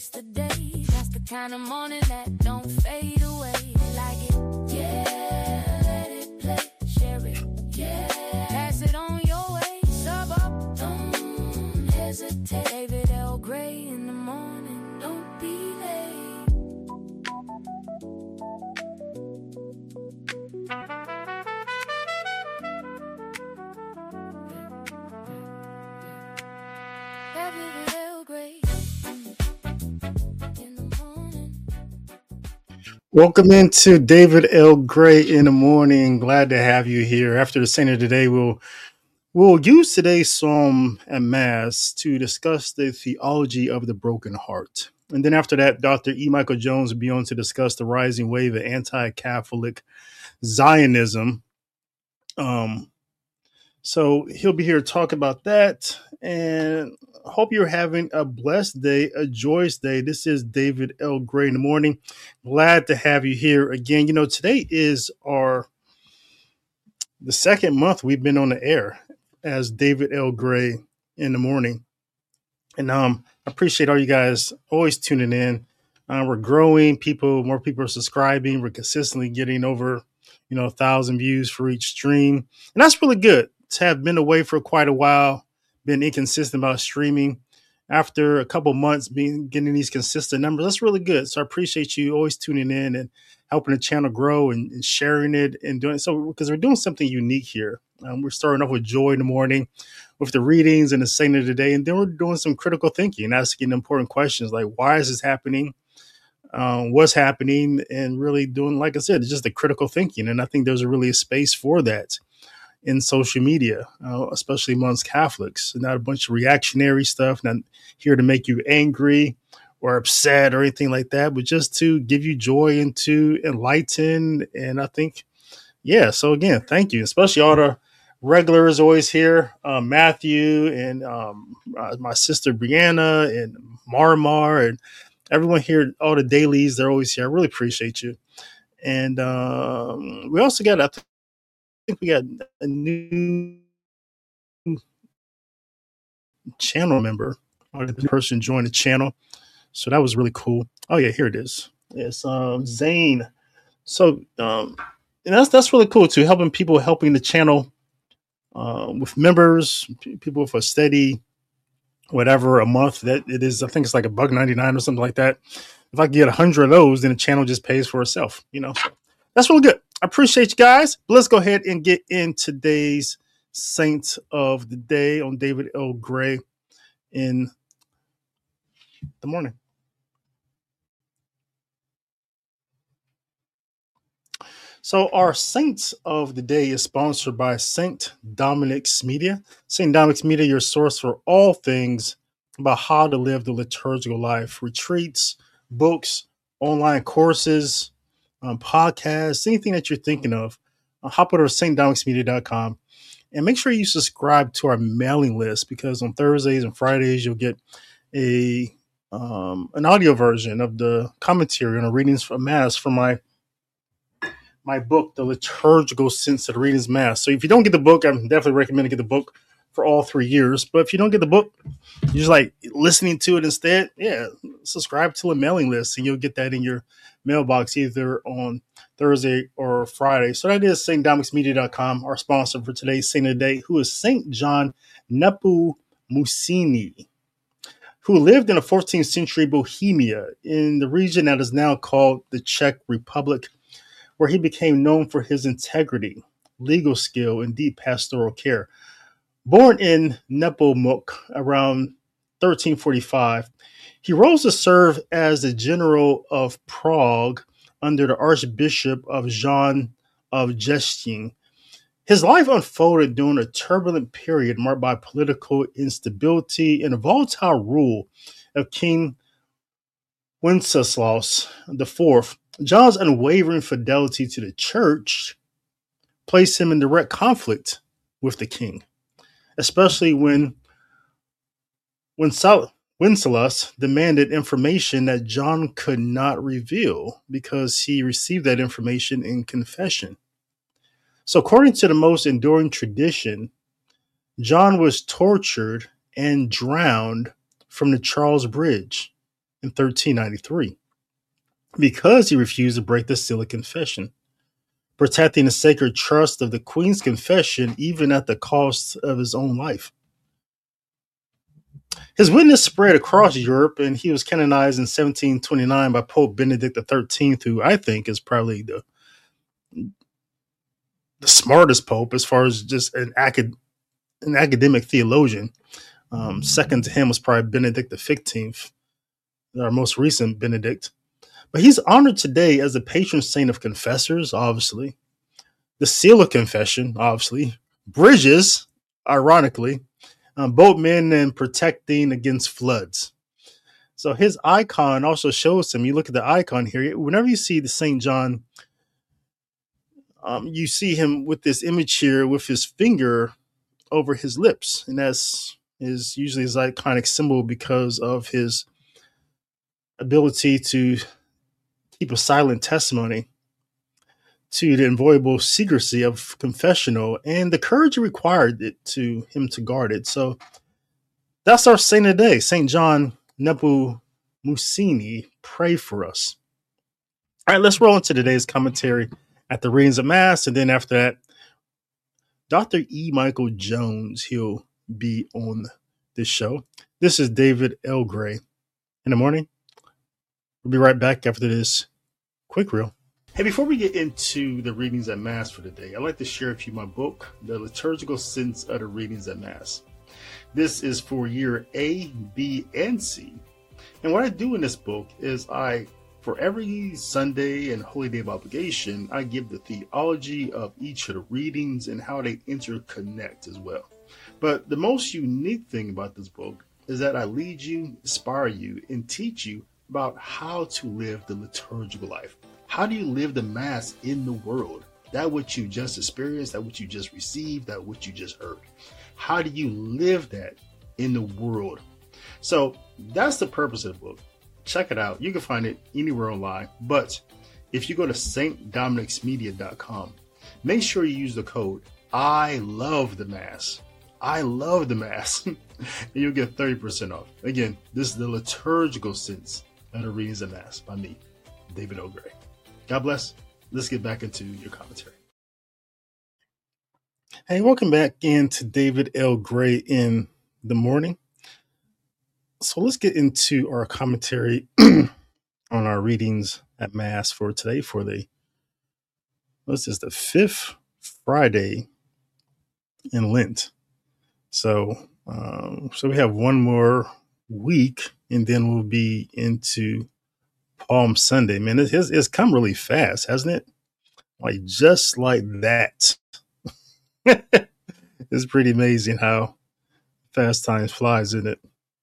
yesterday. That's the kind of morning that don't fade away. Like it, yeah, let it play, share it, yeah, pass it on your way, sub up, don't hesitate. David L. Gray in the morning, don't be late. David L. Gray in the morning. Welcome into David L. Gray in the morning. Glad to have you here. After the Saint of today, we'll use today's psalm and mass to discuss the theology of the broken heart. And then after that, Dr. E. Michael Jones will be on to discuss the rising wave of anti-Catholic Zionism. So he'll be here to talk about that. And I hope you're having a blessed day, a joyous day. This is David L. Gray in the morning. Glad to have you here again. You know, today is the second month we've been on the air as David L. Gray in the morning. And I appreciate all you guys always tuning in. We're growing. More people are subscribing. We're consistently getting over, 1,000 views for each stream. And that's really good to have been away for quite a while, been inconsistent about streaming. After a couple months getting these consistent numbers, that's really good. So I appreciate you always tuning in and helping the channel grow and sharing it and doing so, because we're doing something unique here. We're starting off with joy in the morning with the readings and the saint of the day. And then we're doing some critical thinking, asking important questions like, why is this happening? What's happening? And really doing, like I said, just the critical thinking. And I think there's really a space for that in social media, especially amongst Catholics. Not a bunch of reactionary stuff, not here to make you angry or upset or anything like that, but just to give you joy and to enlighten. And I think, yeah, so again, thank you, especially all the regulars always here, Matthew and my sister Brianna and Marmar and everyone here, all the dailies, they're always here. I really appreciate you. And we also got, I think we got a new channel member, or the person joined the channel. So that was really cool. Oh yeah, here it is. It's Zane. So and that's really cool too, helping the channel with members, people with a steady whatever a month that it is. I think it's like $1.99 or something like that. If I get 100 of those, then the channel just pays for itself. So that's really good. I appreciate you guys. But let's go ahead and get in today's saint of the day on David L. Gray in the morning. So our saint of the day is sponsored by St. Dominic's Media. St. Dominic's Media, your source for all things about how to live the liturgical life. Retreats, books, online courses, podcasts, anything that you're thinking of. Hop over to stdominicsmedia.com and make sure you subscribe to our mailing list, because on Thursdays and Fridays you'll get an audio version of the commentary on the readings from Mass from my book, The Liturgical Sense of the Readings Mass. So if you don't get the book, I definitely recommend to get the book for all 3 years. But if you don't get the book, you just like listening to it instead, subscribe to a mailing list and you'll get that in your mailbox either on Thursday or Friday. So that is stdominicsmedia.com, our sponsor for today's saint of the day, who is St. John Nepomuceni, who lived in the 14th century Bohemia in the region that is now called the Czech Republic, where he became known for his integrity, legal skill, and deep pastoral care. Born in Nepomuk around 1345, he rose to serve as the general of Prague under the Archbishop of John of Gstein. His life unfolded during a turbulent period marked by political instability and a volatile rule of King Wenceslaus IV. John's unwavering fidelity to the church placed him in direct conflict with the king, especially when Wenceslaus demanded information that John could not reveal because he received that information in confession. So according to the most enduring tradition, John was tortured and drowned from the Charles Bridge in 1393 because he refused to break the seal of confession, protecting the sacred trust of the Queen's confession even at the cost of his own life. His witness spread across Europe, and he was canonized in 1729 by Pope Benedict XIII, who I think is probably the smartest pope as far as just an academic theologian. Second to him was probably Benedict XV, our most recent Benedict. But he's honored today as the patron saint of confessors, obviously, the seal of confession, obviously, bridges, ironically, boatmen, and protecting against floods. So his icon also shows him. You look at the icon here. Whenever you see the St. John, you see him with this image here with his finger over his lips. And that's usually his iconic symbol because of his ability to keep a silent testimony to the inviolable secrecy of confessional and the courage required to him to guard it. So that's our saint today, St. John Nepomuceni. Pray for us. All right, let's roll into today's commentary at the readings of Mass. And then after that, Dr. E. Michael Jones, he'll be on this show. This is David L. Gray in the morning. We'll be right back after this quick reel. Hey, before we get into the readings at Mass for today, I'd like to share with you my book, The Liturgical Sense of the Readings at Mass. This is for year A, B, and C. And what I do in this book is for every Sunday and Holy Day of Obligation, I give the theology of each of the readings and how they interconnect as well. But the most unique thing about this book is that I lead you, inspire you, and teach you about how to live the liturgical life. How do you live the Mass in the world? That what you just experienced, that what you just received, that what you just heard. How do you live that in the world? So that's the purpose of the book. Check it out. You can find it anywhere online. But if you go to stdominicsmedia.com, make sure you use the code I love the Mass. I love the Mass. And you'll get 30% off. Again, this is the liturgical sense of the readings of Mass by me, David L. Gray. God bless. Let's get back into your commentary. Hey, welcome back into David L. Gray in the morning. So let's get into our commentary on our readings at Mass for today for the 5th Friday in Lent. So we have one more week and then we'll be into Palm Sunday. Man, it's come really fast, hasn't it? Like just like that. It's pretty amazing how fast time flies, isn't it?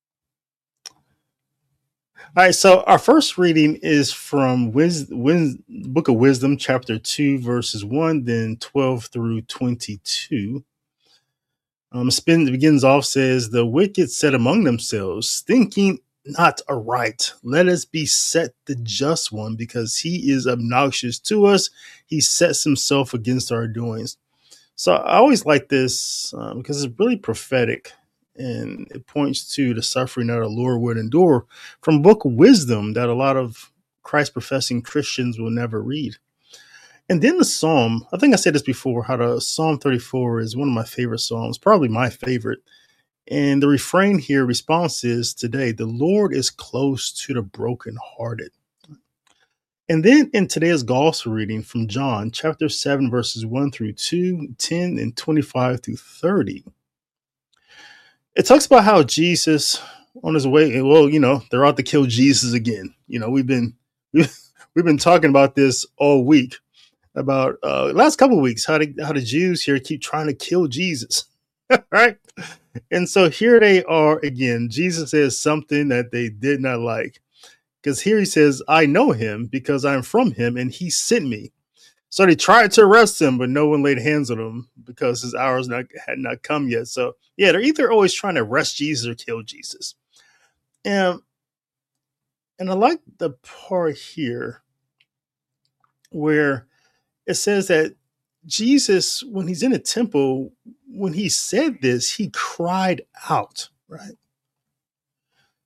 All right, so our first reading is from Book of Wisdom, chapter 2, verses 1, then 12 through 22. It begins off, says, the wicked said among themselves, thinking not aright, let us beset the just one, because he is obnoxious to us. He sets himself against our doings. So I always like this because it's really prophetic. And it points to the suffering that our Lord would endure from Book of Wisdom that a lot of Christ-professing Christians will never read. And then the Psalm, I think I said this before, how the Psalm 34 is one of my favorite Psalms, probably my favorite. And the refrain here, response is today, the Lord is close to the brokenhearted. And then in today's gospel reading from John, chapter 7, verses 1 through 2, 10, and 25 through 30. It talks about how Jesus on his way, well, they're out to kill Jesus again. We've been talking about this all week about last couple of weeks, how the Jews here keep trying to kill Jesus. Right. And so here they are again. Jesus says something that they did not like, because here he says, I know him because I'm from him and he sent me. So they tried to arrest him, but no one laid hands on him because his hours had not come yet. So yeah, they're either always trying to arrest Jesus or kill Jesus. And I like the part here where it says that Jesus, when he's in the temple, when he said this, he cried out, right?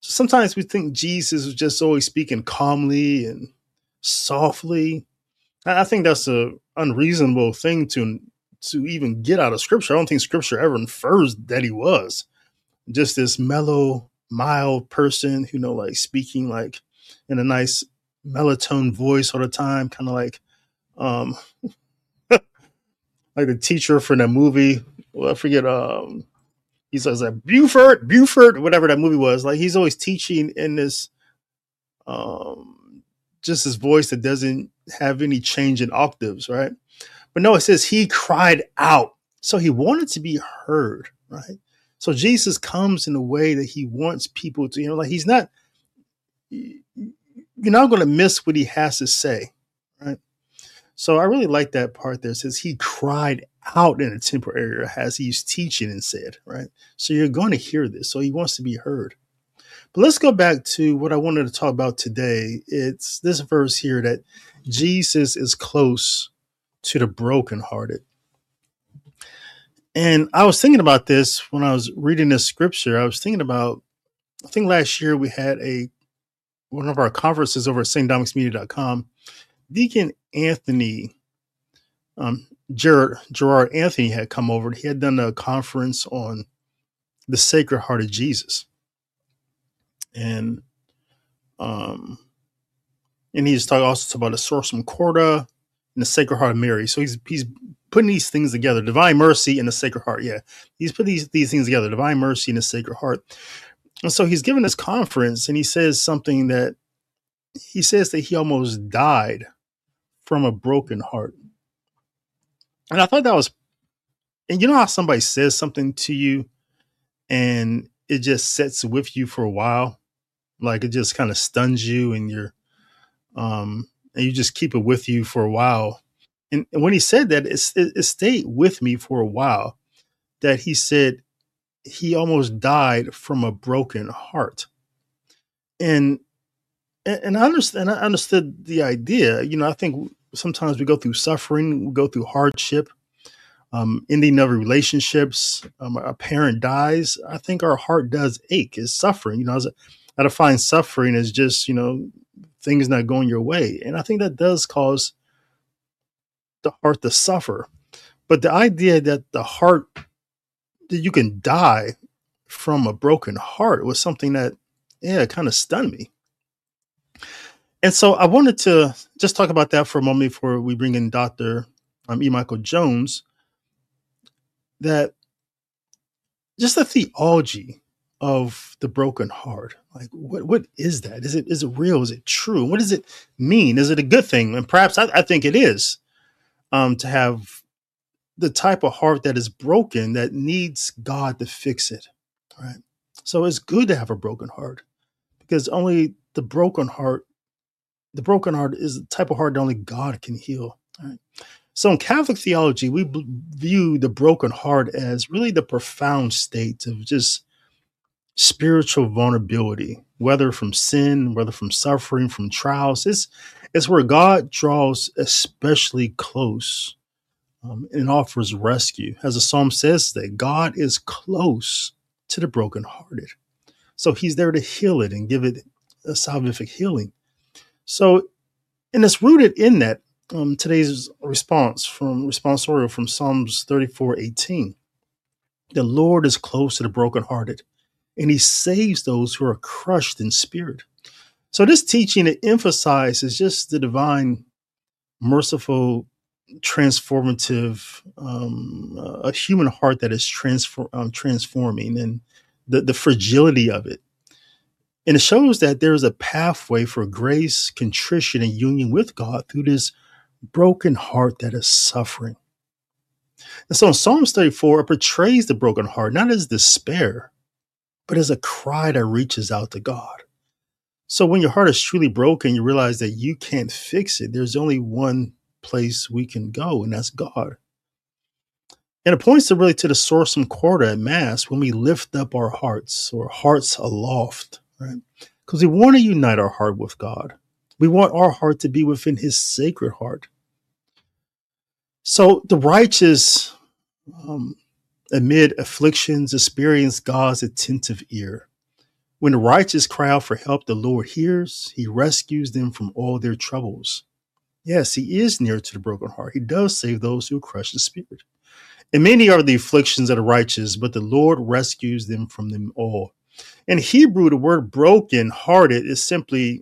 Sometimes we think Jesus was just always speaking calmly and softly. I think that's a unreasonable thing to even get out of Scripture. I don't think Scripture ever infers that he was just this mellow, mild person who like speaking like in a nice melatonin voice all the time, kind of um like the teacher from that movie. Well, I forget. He says like Buford, whatever that movie was. Like he's always teaching in this just his voice that doesn't have any change in octaves, right? But no, it says he cried out. So he wanted to be heard, right? So Jesus comes in a way that he wants people to, like he's not, you're not going to miss what he has to say, right? So I really like that part there. It says he cried out in a temple area as he's teaching and said, right? So you're going to hear this. So he wants to be heard. But let's go back to what I wanted to talk about today. It's this verse here that Jesus is close to the brokenhearted. And I was thinking about this when I was reading this scripture. I was thinking about, I think last year we had one of our conferences over at stdominicsmedia.com. Deacon Anthony, Gerard Anthony had come over. He had done a conference on the Sacred Heart of Jesus. And he's also about the Sorsum Corda and the Sacred Heart of Mary. So he's putting these things together, divine mercy and the Sacred Heart. Yeah, he's put these things together, divine mercy and the Sacred Heart. And so he's given this conference, and he says something that he says that he almost died from a broken heart. And I thought that was, and you know how somebody says something to you and it just sits with you for a while, like it just kind of stuns you, and and you just keep it with you for a while. And when he said that, it stayed with me for a while, that he said he almost died from a broken heart. And I understood the idea. I think sometimes we go through suffering, we go through hardship, ending of relationships, a parent dies. I think our heart does ache, is suffering. I define suffering as just, things not going your way. And I think that does cause the heart to suffer. But the idea that that you can die from a broken heart was something that, kind of stunned me. And so I wanted to just talk about that for a moment before we bring in Dr. E. Michael Jones, that just the theology of the broken heart. Like, what is that? Is it real? Is it true? What does it mean? Is it a good thing? And perhaps I think it is, to have the type of heart that is broken, that needs God to fix it. Right. So it's good to have a broken heart, because only the broken heart is the type of heart that only God can heal. Right. So in Catholic theology, we view the broken heart as really the profound state of just spiritual vulnerability, whether from sin, whether from suffering, from trials. It's where God draws especially close, and offers rescue. As the psalm says, that God is close to the brokenhearted. So he's there to heal it and give it a salvific healing. So, and it's rooted in that. Today's responsorial from Psalms 34:18. The Lord is close to the brokenhearted, and he saves those who are crushed in spirit. So this teaching, it emphasizes just the divine, merciful, transformative, a human heart that is transforming, and the fragility of it. And it shows that there is a pathway for grace, contrition, and union with God through this broken heart that is suffering. And so in Psalms 34, it portrays the broken heart not as despair, but as a cry that reaches out to God. So when your heart is truly broken, you realize that you can't fix it. There's only one place we can go, and that's God. And it points really to the Sorsum Corda at Mass, when we lift up our hearts, or hearts aloft, right? Because we want to unite our heart with God. We want our heart to be within his sacred heart. So the righteous, amid afflictions, experience God's attentive ear. When the righteous cry out for help, the Lord hears. He rescues them from all their troubles. Yes, he is near to the broken heart. He does save those who crush the spirit. And many are the afflictions of the righteous, but the Lord rescues them from them all. In Hebrew, the word broken hearted is simply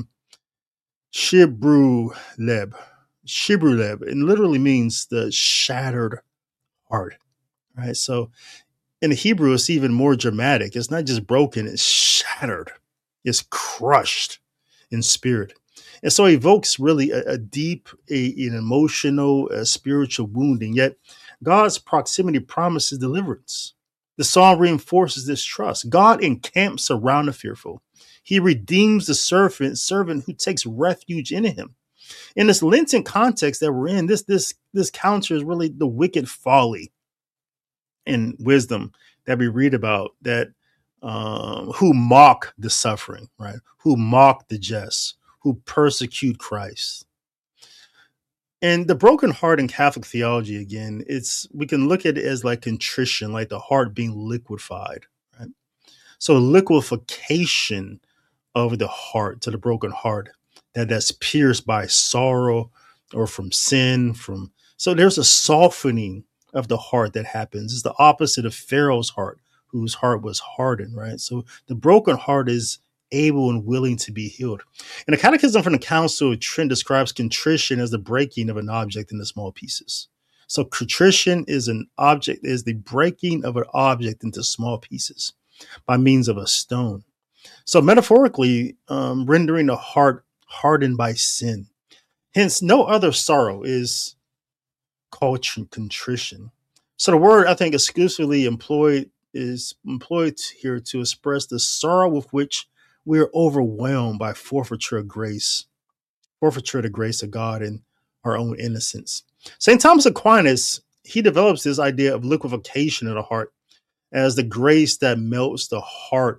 shibruleb. Shibruleb. It literally means the shattered heart. Right. So in Hebrew, it's even more dramatic. It's not just broken, it's shattered, it's crushed in spirit. And so it evokes really a deep, an emotional, spiritual wounding. Yet God's proximity promises deliverance. The psalm reinforces this trust. God encamps around the fearful. He redeems the servant who takes refuge in him. In this Lenten context that we're in, this counters really the wicked folly and wisdom that we read about, that who mock the suffering, right? Who mock the just, who persecute Christ. And the broken heart in Catholic theology, again, we can look at it as like contrition, like the heart being liquefied, right? So liquefaction of the heart to the broken heart that's pierced by sorrow or from sin, so there's a softening of the heart that happens. It's the opposite of Pharaoh's heart, whose heart was hardened, right? So the broken heart is able and willing to be healed. And the Catechism from the Council of Trent describes contrition as the breaking of an object into small pieces. So contrition is the breaking of an object into small pieces by means of a stone. So metaphorically, rendering a heart hardened by sin. Hence, no other sorrow is called contrition. So the word, I think, exclusively is employed here to express the sorrow with which we are overwhelmed by forfeiture of the grace of God and our own innocence. St. Thomas Aquinas, he develops this idea of liquefaction of the heart as the grace that melts the hard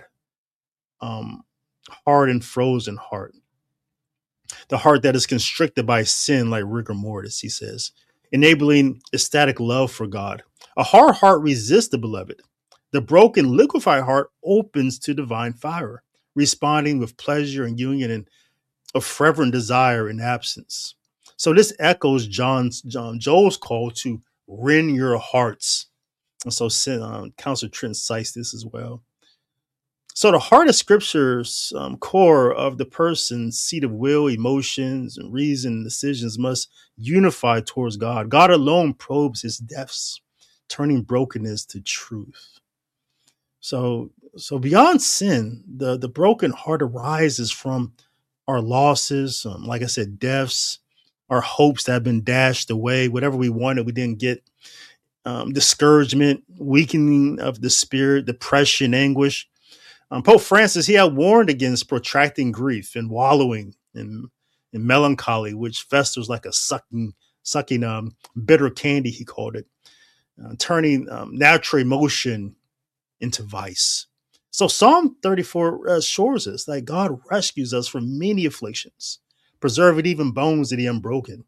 and frozen heart. The heart that is constricted by sin like rigor mortis, he says, enabling ecstatic love for God. A hard heart resists the beloved. The broken, liquefied heart opens to divine fire, responding with pleasure and union and a fervent desire in absence. So this echoes Joel's call to rend your hearts. And so Council of Trent cites this as well. So the heart of Scripture's core of the person's seat of will, emotions, and reason and decisions must unify towards God. God alone probes his depths, turning brokenness to truth. So beyond sin, the broken heart arises from our losses, like I said, deaths, our hopes that have been dashed away, whatever we wanted, we didn't get, discouragement, weakening of the spirit, depression, anguish. Pope Francis, he had warned against protracting grief and wallowing in melancholy, which festers like a sucking bitter candy, he called it, turning natural emotion into vice. So Psalm 34 assures us that God rescues us from many afflictions, preserving even bones that he unbroken.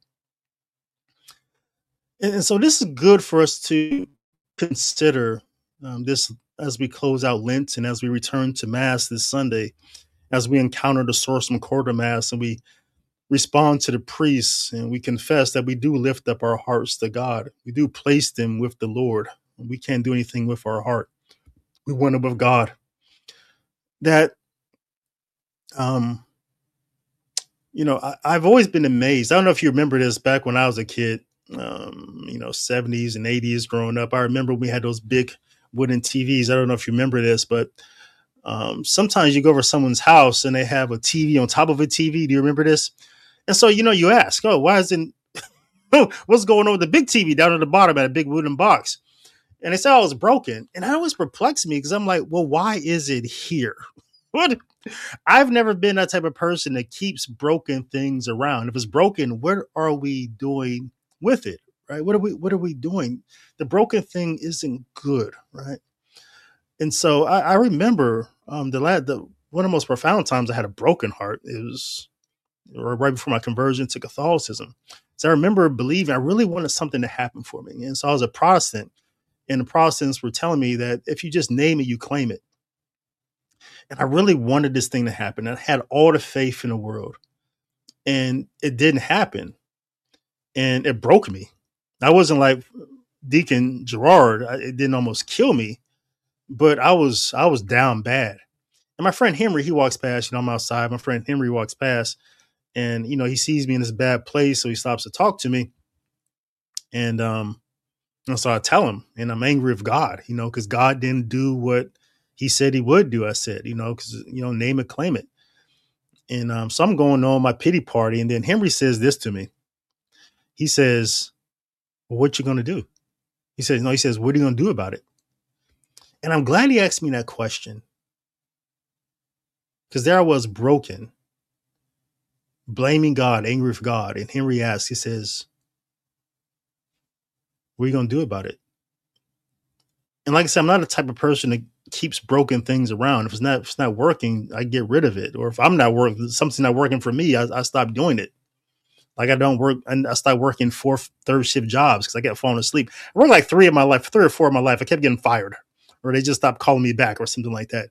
And so this is good for us to consider this as we close out Lent and as we return to Mass this Sunday, as we encounter the Sorsum Corda Mass and we respond to the priests and we confess that we do lift up our hearts to God. We do place them with the Lord. We can't do anything with our heart. We want it with God. That, I've always been amazed. I don't know if you remember this back when I was a kid, 70s and 80s growing up. I remember we had those big wooden TVs. I don't know if you remember this, but sometimes you go over someone's house and they have a TV on top of a TV. Do you remember this? And so, you ask, why isn't, what's going on with the big TV down at the bottom at a big wooden box? And they said, it's broken. And that always perplexed me because I'm like, well, why is it here? What? I've never been that type of person that keeps broken things around. If it's broken, what are we doing with it? Right? What are we doing? The broken thing isn't good, right? And so I remember one of the most profound times I had a broken heart. It was right before my conversion to Catholicism. So I remember believing I really wanted something to happen for me. And so I was a Protestant, and the Protestants were telling me that if you just name it, you claim it. And I really wanted this thing to happen. I had all the faith in the world, and it didn't happen. And it broke me. I wasn't like Deacon Gerard. It didn't almost kill me, but I was down bad. And my friend Henry, he walks past, I'm outside. My friend Henry walks past, and he sees me in this bad place, so he stops to talk to me. And so I tell him, and I'm angry with God, because God didn't do what he said he would do. I said, because, name it, claim it. And so I'm going on my pity party. And then Henry says this to me. He says, well, what you going to do? He says, no, he says, what are you going to do about it? And I'm glad he asked me that question, because there I was, broken, blaming God, angry with God. And Henry asks, he says, what are you going to do about it? And like I said, I'm not the type of person that keeps broken things around. If it's not working, I get rid of it. Or if I'm not working, something's not working for me, I stop doing it. Like I don't work, and I started working third shift jobs because I kept falling asleep. I worked like 3 or 4 of my life. I kept getting fired, or they just stopped calling me back, or something like that.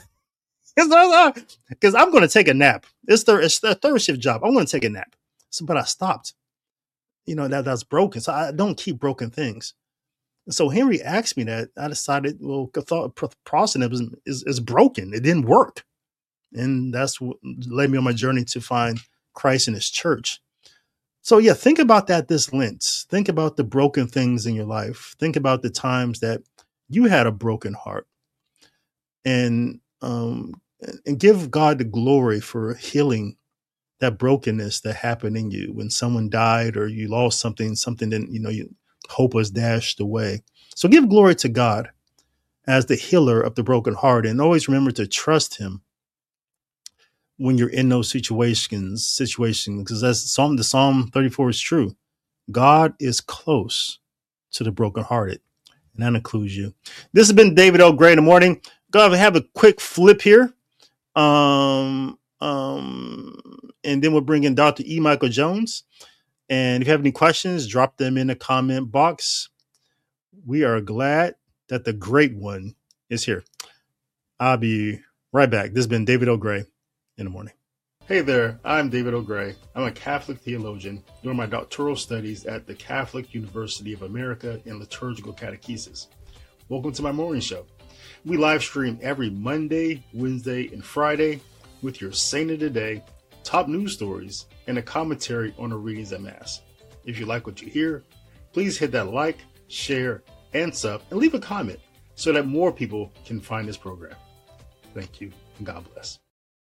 Because I'm going to take a nap. It's the third shift job. I'm going to take a nap. But I stopped. That's broken. So I don't keep broken things. And so Henry asked me that. I decided, well, Catholicism is broken. It didn't work. And that's what led me on my journey to find Christ in his church. So yeah, think about that this Lent. Think about the broken things in your life. Think about the times that you had a broken heart, and give God the glory for healing that brokenness that happened in you when someone died or you lost something that you hope was dashed away. So give glory to God as the healer of the broken heart, and always remember to trust him when you're in those situations, because the Psalm 34 is true. God is close to the brokenhearted, and that includes you. This has been David L. Gray in the morning. Go ahead and have a quick flip here. And then we'll bring in Dr. E. Michael Jones. And if you have any questions, drop them in the comment box. We are glad that the great one is here. I'll be right back. This has been David L. Gray in the morning. Hey there, I'm David O. Gray. I'm a Catholic theologian doing my doctoral studies at the Catholic University of America in liturgical catechesis. Welcome to my morning show. We live stream every Monday, Wednesday, and Friday with your saint of the day, top news stories, and a commentary on the readings at Mass. If you like what you hear, please hit that like, share, and sub, and leave a comment so that more people can find this program. Thank you, and God bless.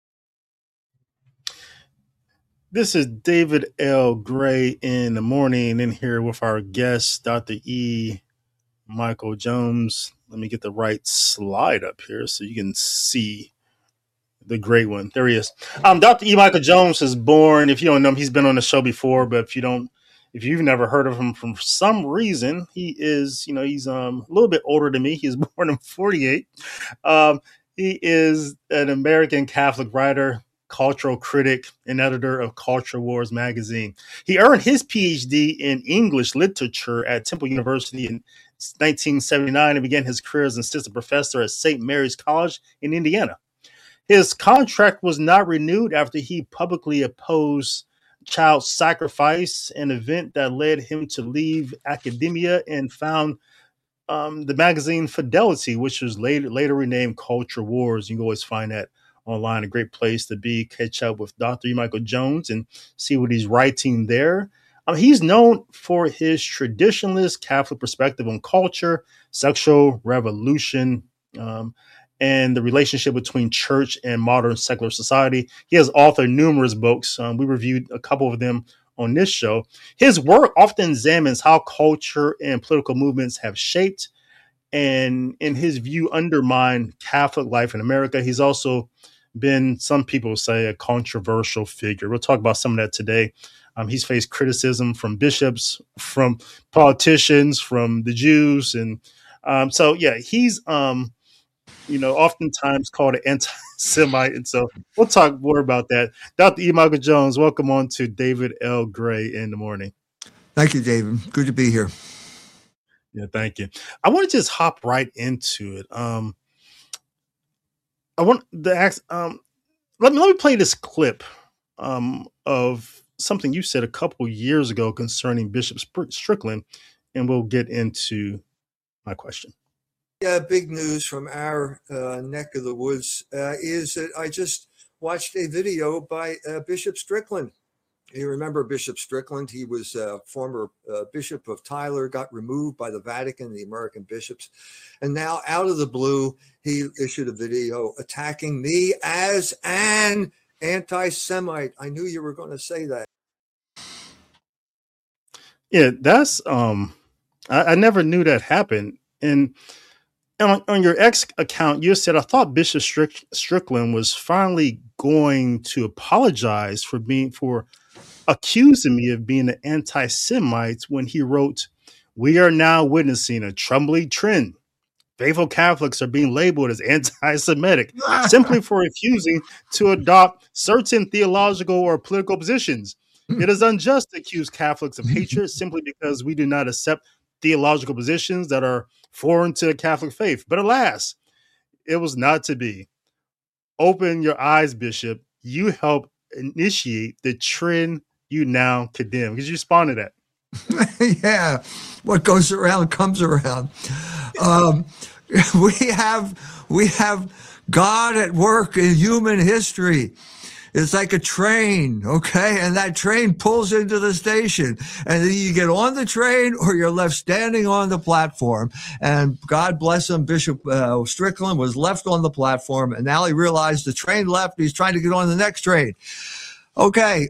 This is David L. Gray in the morning, in here with our guest, Dr. E. Michael Jones. Let me get the right slide up here so you can see the great one. There he is. Dr. E. Michael Jones is born. If you don't know him, he's been on the show before, but if you've never heard of him for some reason, he is, he's a little bit older than me. He was born in 48. He is an American Catholic writer, cultural critic, and editor of Culture Wars magazine. He earned his PhD in English literature at Temple University in 1979 and began his career as an assistant professor at St. Mary's College in Indiana. His contract was not renewed after he publicly opposed child sacrifice, an event that led him to leave academia and found the magazine Fidelity, which was later renamed Culture Wars. You can always find that online, a great place to be, catch up with Dr. E. Michael Jones and see what he's writing there. He's known for his traditionalist Catholic perspective on culture, sexual revolution, and the relationship between church and modern secular society. He has authored numerous books. We reviewed a couple of them on this show. His work often examines how culture and political movements have shaped and, in his view, undermine Catholic life in America. He's also been, some people say, a controversial figure. We'll talk about some of that today. He's faced criticism from bishops, from politicians, from the Jews. And he's, oftentimes called an anti-Semite. And so we'll talk more about that. Dr. E. Michael Jones, welcome on to David L. Gray in the morning. Thank you, David. Good to be here. Yeah, thank you. I want to just hop right into it. I want to ask. Let me play this clip of something you said a couple years ago concerning Bishop Strickland, and we'll get into my question. Yeah, big news from our neck of the woods is that I just watched a video by Bishop Strickland. You remember Bishop Strickland? He was a former bishop of Tyler, got removed by the Vatican, the American bishops. And now, out of the blue, he issued a video attacking me as an anti-Semite. I knew you were going to say that. Yeah, that's I never knew that happened. And on your X account, you said, I thought Bishop Strickland was finally going to apologize for accusing me of being an anti-Semite when he wrote, "We are now witnessing a troubling trend. Faithful Catholics are being labeled as anti-Semitic simply for refusing to adopt certain theological or political positions. It is unjust to accuse Catholics of hatred simply because we do not accept theological positions that are foreign to the Catholic faith. But alas, it was not to be. Open your eyes, Bishop. You helped initiate the trend you now condemn." Because you respond to that. Yeah, what goes around comes around. We have God at work in human history. It's like a train, okay? And that train pulls into the station. And then you get on the train or you're left standing on the platform. And God bless him, Bishop Strickland was left on the platform. And now he realized the train left. He's trying to get on the next train. Okay,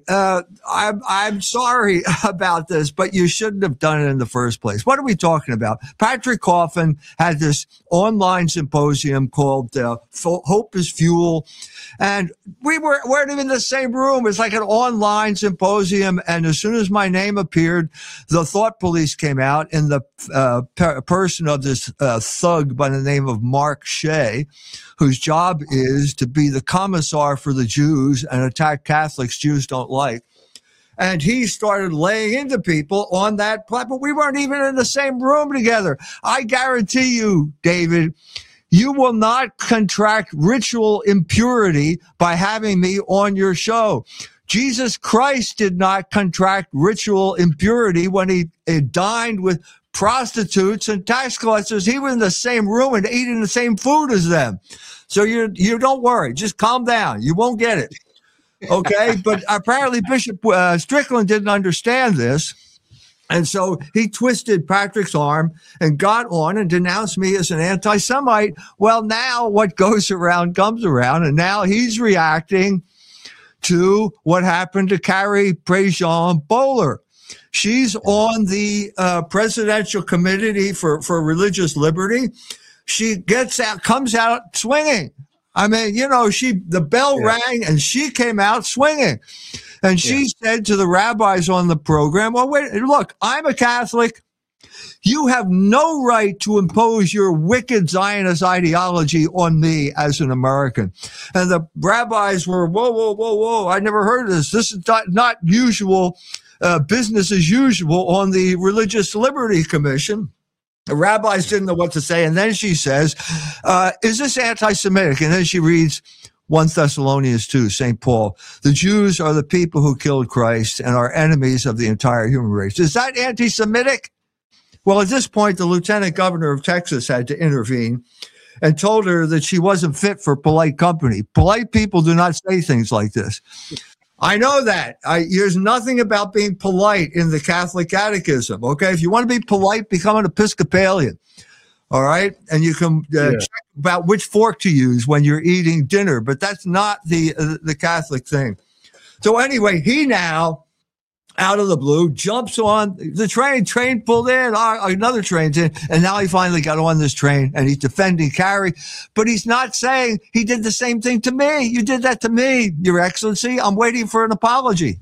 I'm sorry about this, but you shouldn't have done it in the first place. What are we talking about? Patrick Coffin had this online symposium called Hope is Fuel, and we weren't even in the same room. It's like an online symposium, and as soon as my name appeared, the thought police came out in the person of this thug by the name of Mark Shea, whose job is to be the commissar for the Jews and attack Catholics Jews don't like. And he started laying into people on that platform. We weren't even in the same room together. I guarantee you, David, you will not contract ritual impurity by having me on your show. Jesus Christ did not contract ritual impurity when he dined with prostitutes and tax collectors. He was in the same room and eating the same food as them. So you don't worry. Just calm down. You won't get it. Okay. But apparently Bishop Strickland didn't understand this. And so he twisted Patrick's arm and got on and denounced me as an anti-Semite. Well, now what goes around comes around. And now he's reacting to what happened to Carrie Prejean Bowler. She's on the Presidential Committee for Religious Liberty. She comes out swinging. I mean, the bell rang and she came out swinging. And she said to the rabbis on the program, well, wait, look, I'm a Catholic. You have no right to impose your wicked Zionist ideology on me as an American. And the rabbis were, whoa. I never heard of this. This is not usual. Business as usual on the Religious Liberty Commission. The rabbis didn't know what to say. And then she says, is this anti-Semitic? And then she reads 1 Thessalonians 2, St. Paul. The Jews are the people who killed Christ and are enemies of the entire human race. Is that anti-Semitic? Well, at this point, the lieutenant governor of Texas had to intervene and told her that she wasn't fit for polite company. Polite people do not say things like this. I know that. There's nothing about being polite in the Catholic Catechism, okay? If you want to be polite, become an Episcopalian, all right? And you can check about which fork to use when you're eating dinner, but that's not the Catholic thing. So anyway, he now, out of the blue, jumps on the train pulled in, another train's in, and now he finally got on this train, and he's defending Carrie, but he's not saying he did the same thing to me. You did that to me, Your Excellency. I'm waiting for an apology.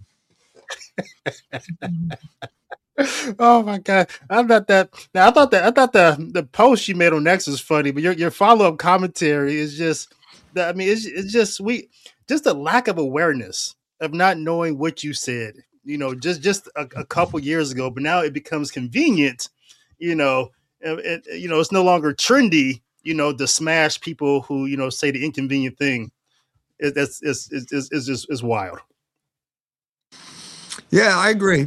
Oh my God! I thought the post you made on X was funny, but your follow-up commentary is just that. I mean, it's just a lack of awareness of not knowing what you said. Just a couple years ago, but now it becomes convenient. It's no longer trendy to smash people who, say the inconvenient thing. Is wild. Yeah, I agree.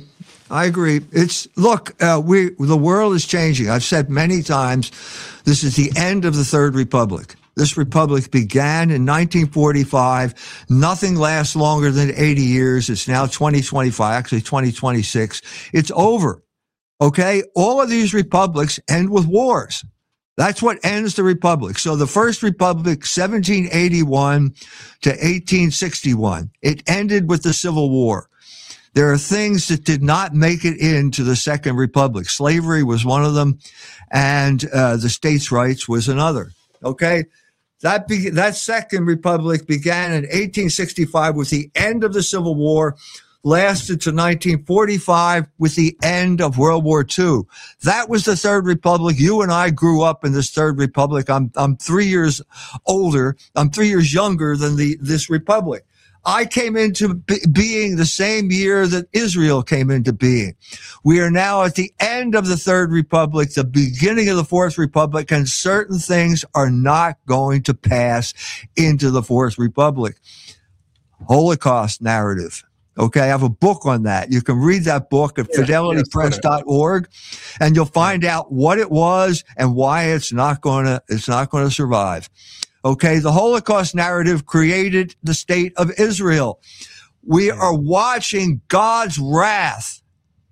The world is changing. I've said many times, this is the end of the Third Republic. This republic began in 1945. Nothing lasts longer than 80 years. It's now 2025, actually 2026. It's over. Okay. All of these republics end with wars. That's what ends the republic. So the first republic, 1781 to 1861, it ended with the Civil War. There are things that did not make it into the Second Republic. Slavery was one of them, and the states' rights was another. Okay? That Second Republic began in 1865 with the end of the Civil War, lasted to 1945 with the end of World War II. That was the Third Republic. You and I grew up in this Third Republic. I'm 3 years older. I'm 3 years younger than this republic. I came into being the same year that Israel came into being. We are now at the end of the Third Republic, the beginning of the Fourth Republic, and certain things are not going to pass into the Fourth Republic. Holocaust narrative. Okay, I have a book on that. You can read that book at fidelitypress.org, and you'll find out what it was and why it's not going to survive. Okay, the Holocaust narrative created the state of Israel. We are watching God's wrath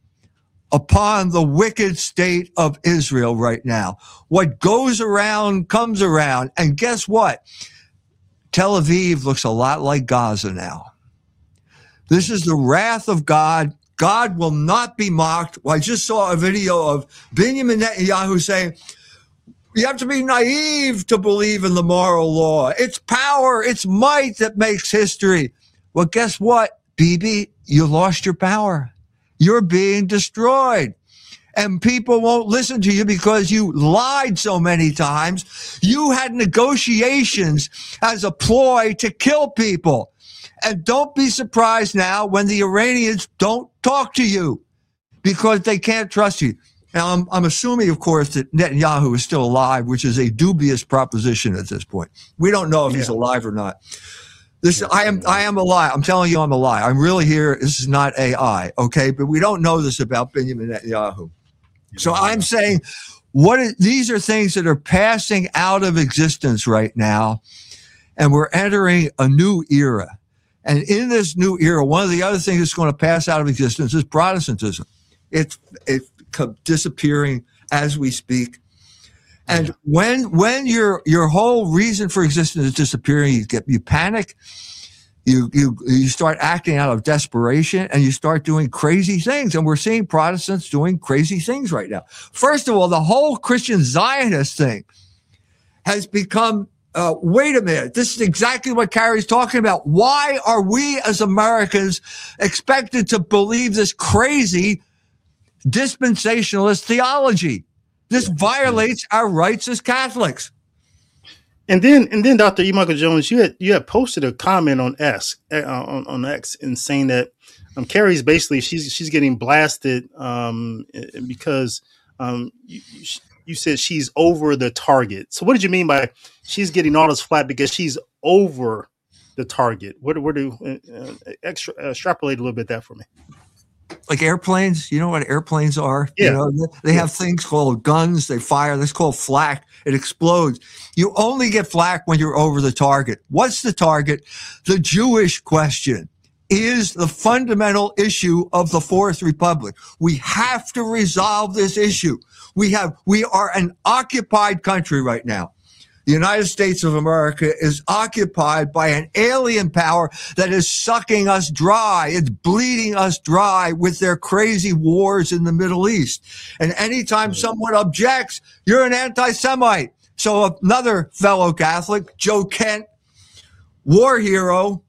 upon the wicked state of Israel right now. What goes around comes around. And guess what? Tel Aviv looks a lot like Gaza now. This is the wrath of God. God will not be mocked. Well, I just saw a video of Benjamin Netanyahu saying, you have to be naive to believe in the moral law. It's power, it's might that makes history. Well, guess what, Bibi? You lost your power. You're being destroyed. And people won't listen to you because you lied so many times. You had negotiations as a ploy to kill people. And don't be surprised now when the Iranians don't talk to you because they can't trust you. Now, I'm assuming, of course, that Netanyahu is still alive, which is a dubious proposition at this point. We don't know if he's alive or not. I am alive. I'm telling you I'm alive. I'm really here. This is not AI, okay? But we don't know this about Benjamin Netanyahu. So I'm saying these are things that are passing out of existence right now, and we're entering a new era. And in this new era, one of the other things that's going to pass out of existence is Protestantism. It's disappearing as we speak. And when your whole reason for existence is disappearing, you panic, you start acting out of desperation, and you start doing crazy things. And we're seeing Protestants doing crazy things right now. First of all, the whole Christian Zionist thing has become wait a minute. This is exactly what Carrie's talking about. Why are we as Americans expected to believe this crazy dispensationalist theology? This violates our rights as Catholics. And then Dr. E. Michael Jones, you had posted a comment on X and saying that Carrie's basically she's getting blasted because you said she's over the target. So what did you mean by she's getting all this flat because she's over the target? Where do extrapolate a little bit that for me? Like airplanes, you know what airplanes are? Yeah. They have things called guns. They fire. That's called flak. It explodes. You only get flak when you're over the target. What's the target? The Jewish question is the fundamental issue of the Fourth Republic. We have to resolve this issue. We are an occupied country right now. The United States of America is occupied by an alien power that is sucking us dry. It's bleeding us dry with their crazy wars in the Middle East. And anytime someone objects, you're an anti-Semite. So another fellow Catholic, Joe Kent, war hero,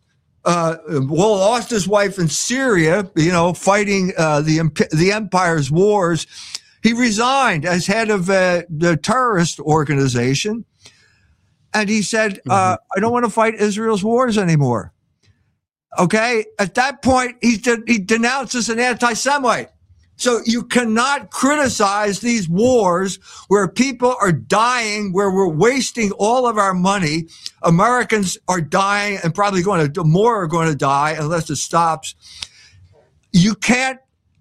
lost his wife in Syria, fighting the empire's wars. He resigned as head of the terrorist organization. And he said, I don't want to fight Israel's wars anymore. Okay? At that point, he denounced as an anti-Semite. So you cannot criticize these wars where people are dying, where we're wasting all of our money. Americans are dying and probably more are going to die unless it stops. You can't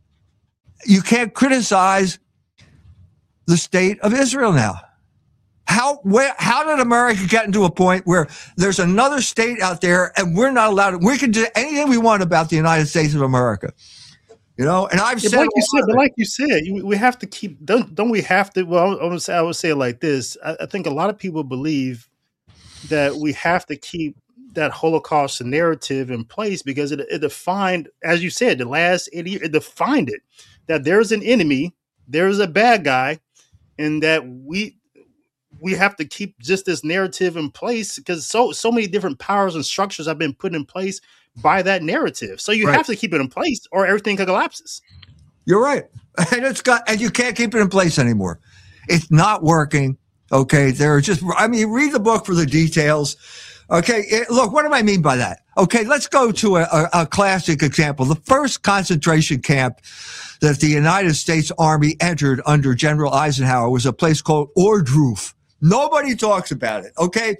criticize the state of Israel now. How did America get into a point where there's another state out there and we're not allowed, we can do anything we want about the United States of America? You know, and I've said, like you said, we have to keep. Don't we have to? Well, I would say it like this. I think a lot of people believe that we have to keep that Holocaust narrative in place because it defined, as you said, the last 80 years. It defined it that there's an enemy, there's a bad guy, and that we have to keep just this narrative in place because so many different powers and structures have been put in place by that narrative. So you have to keep it in place or everything collapses. You're right. And you can't keep it in place anymore. It's not working. Okay. Read the book for the details. Okay. Look, what do I mean by that? Okay. Let's go to a classic example. The first concentration camp that the United States Army entered under General Eisenhower was a place called Ohrdruf. Nobody talks about it. Okay.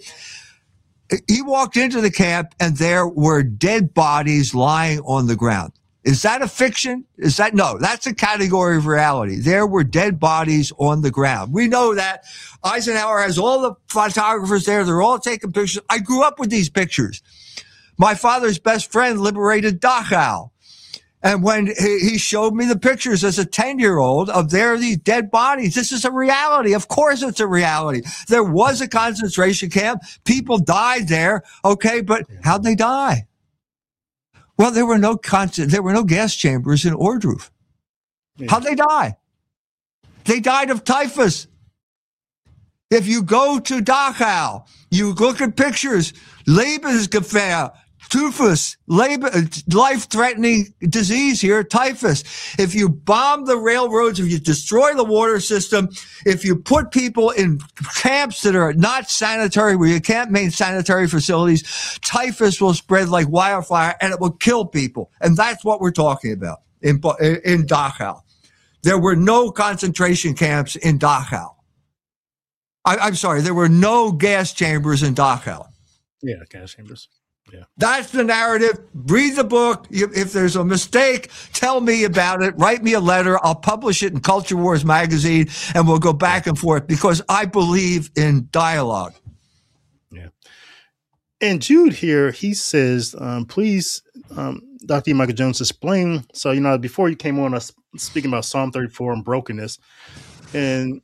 He walked into the camp and there were dead bodies lying on the ground. Is that a fiction? No, that's a category of reality. There were dead bodies on the ground. We know that. Eisenhower has all the photographers there. They're all taking pictures. I grew up with these pictures. My father's best friend liberated Dachau. And when he showed me the pictures as a 10-year-old of these dead bodies, this is a reality. Of course it's a reality. There was a concentration camp. People died there. Okay, but how'd they die? Well, there were no gas chambers in Ohrdruf. How'd they die? They died of typhus. If you go to Dachau, you look at pictures, Lebensgefahr, typhus, life-threatening disease here, typhus. If you bomb the railroads, if you destroy the water system, if you put people in camps that are not sanitary, where you can't maintain sanitary facilities, typhus will spread like wildfire and it will kill people. And that's what we're talking about in Dachau. There were no concentration camps in Dachau. I'm sorry, there were no gas chambers in Dachau. Yeah, gas chambers. Yeah. That's the narrative. Read the book. If there's a mistake, tell me about it. Write me a letter. I'll publish it in Culture Wars magazine, and we'll go back and forth because I believe in dialogue. Yeah. And Jude here, he says, please, Dr. E. Michael Jones, explain. So, before you came on, I was speaking about Psalm 34 and brokenness. And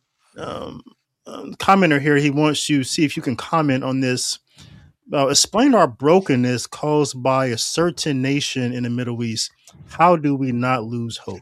commenter here, he wants you to see if you can comment on this. Explain our brokenness caused by a certain nation in the Middle East. How do we not lose hope?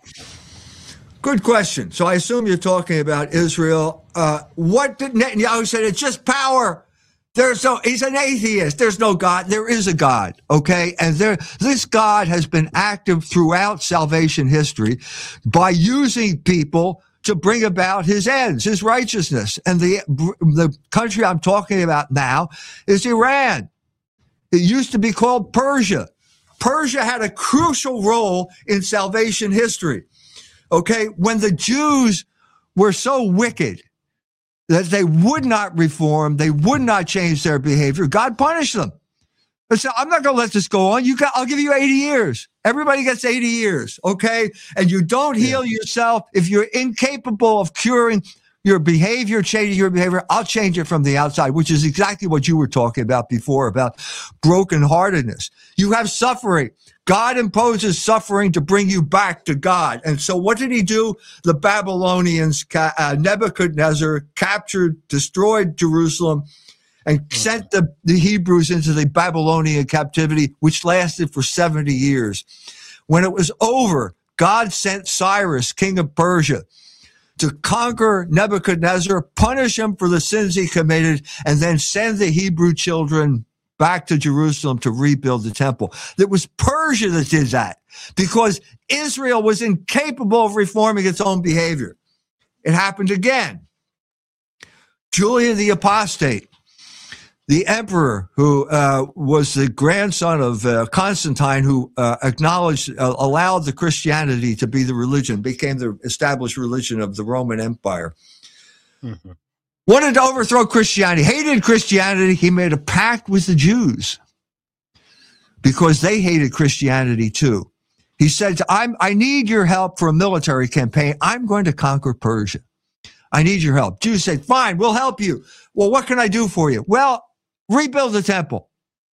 Good question. So I assume you're talking about Israel. What did Netanyahu say? It's just power. He's an atheist. There's no God. There is a God. Okay. And this God has been active throughout salvation history by using people to bring about his ends, his righteousness. And the country I'm talking about now is Iran. It used to be called Persia. Persia had a crucial role in salvation history. Okay, when the Jews were so wicked that they would not reform, they would not change their behavior, God punished them. But so I'm not going to let this go on. I'll give you 80 years. Everybody gets 80 years, okay? And you don't heal yourself. If you're incapable of curing your behavior, changing your behavior, I'll change it from the outside, which is exactly what you were talking about before, about brokenheartedness. You have suffering. God imposes suffering to bring you back to God. And so what did he do? The Babylonians, Nebuchadnezzar, captured, destroyed Jerusalem, and sent the Hebrews into the Babylonian captivity, which lasted for 70 years. When it was over, God sent Cyrus, king of Persia, to conquer Nebuchadnezzar, punish him for the sins he committed, and then send the Hebrew children back to Jerusalem to rebuild the temple. It was Persia that did that because Israel was incapable of reforming its own behavior. It happened again. Julian the Apostate the emperor, who was the grandson of Constantine, who allowed the Christianity to be the religion, became the established religion of the Roman Empire. Mm-hmm. Wanted to overthrow Christianity, hated Christianity. He made a pact with the Jews because they hated Christianity too. He said, I need your help for a military campaign. I'm going to conquer Persia. I need your help. Jews said, fine, we'll help you. Well, what can I do for you? Well, rebuild the temple.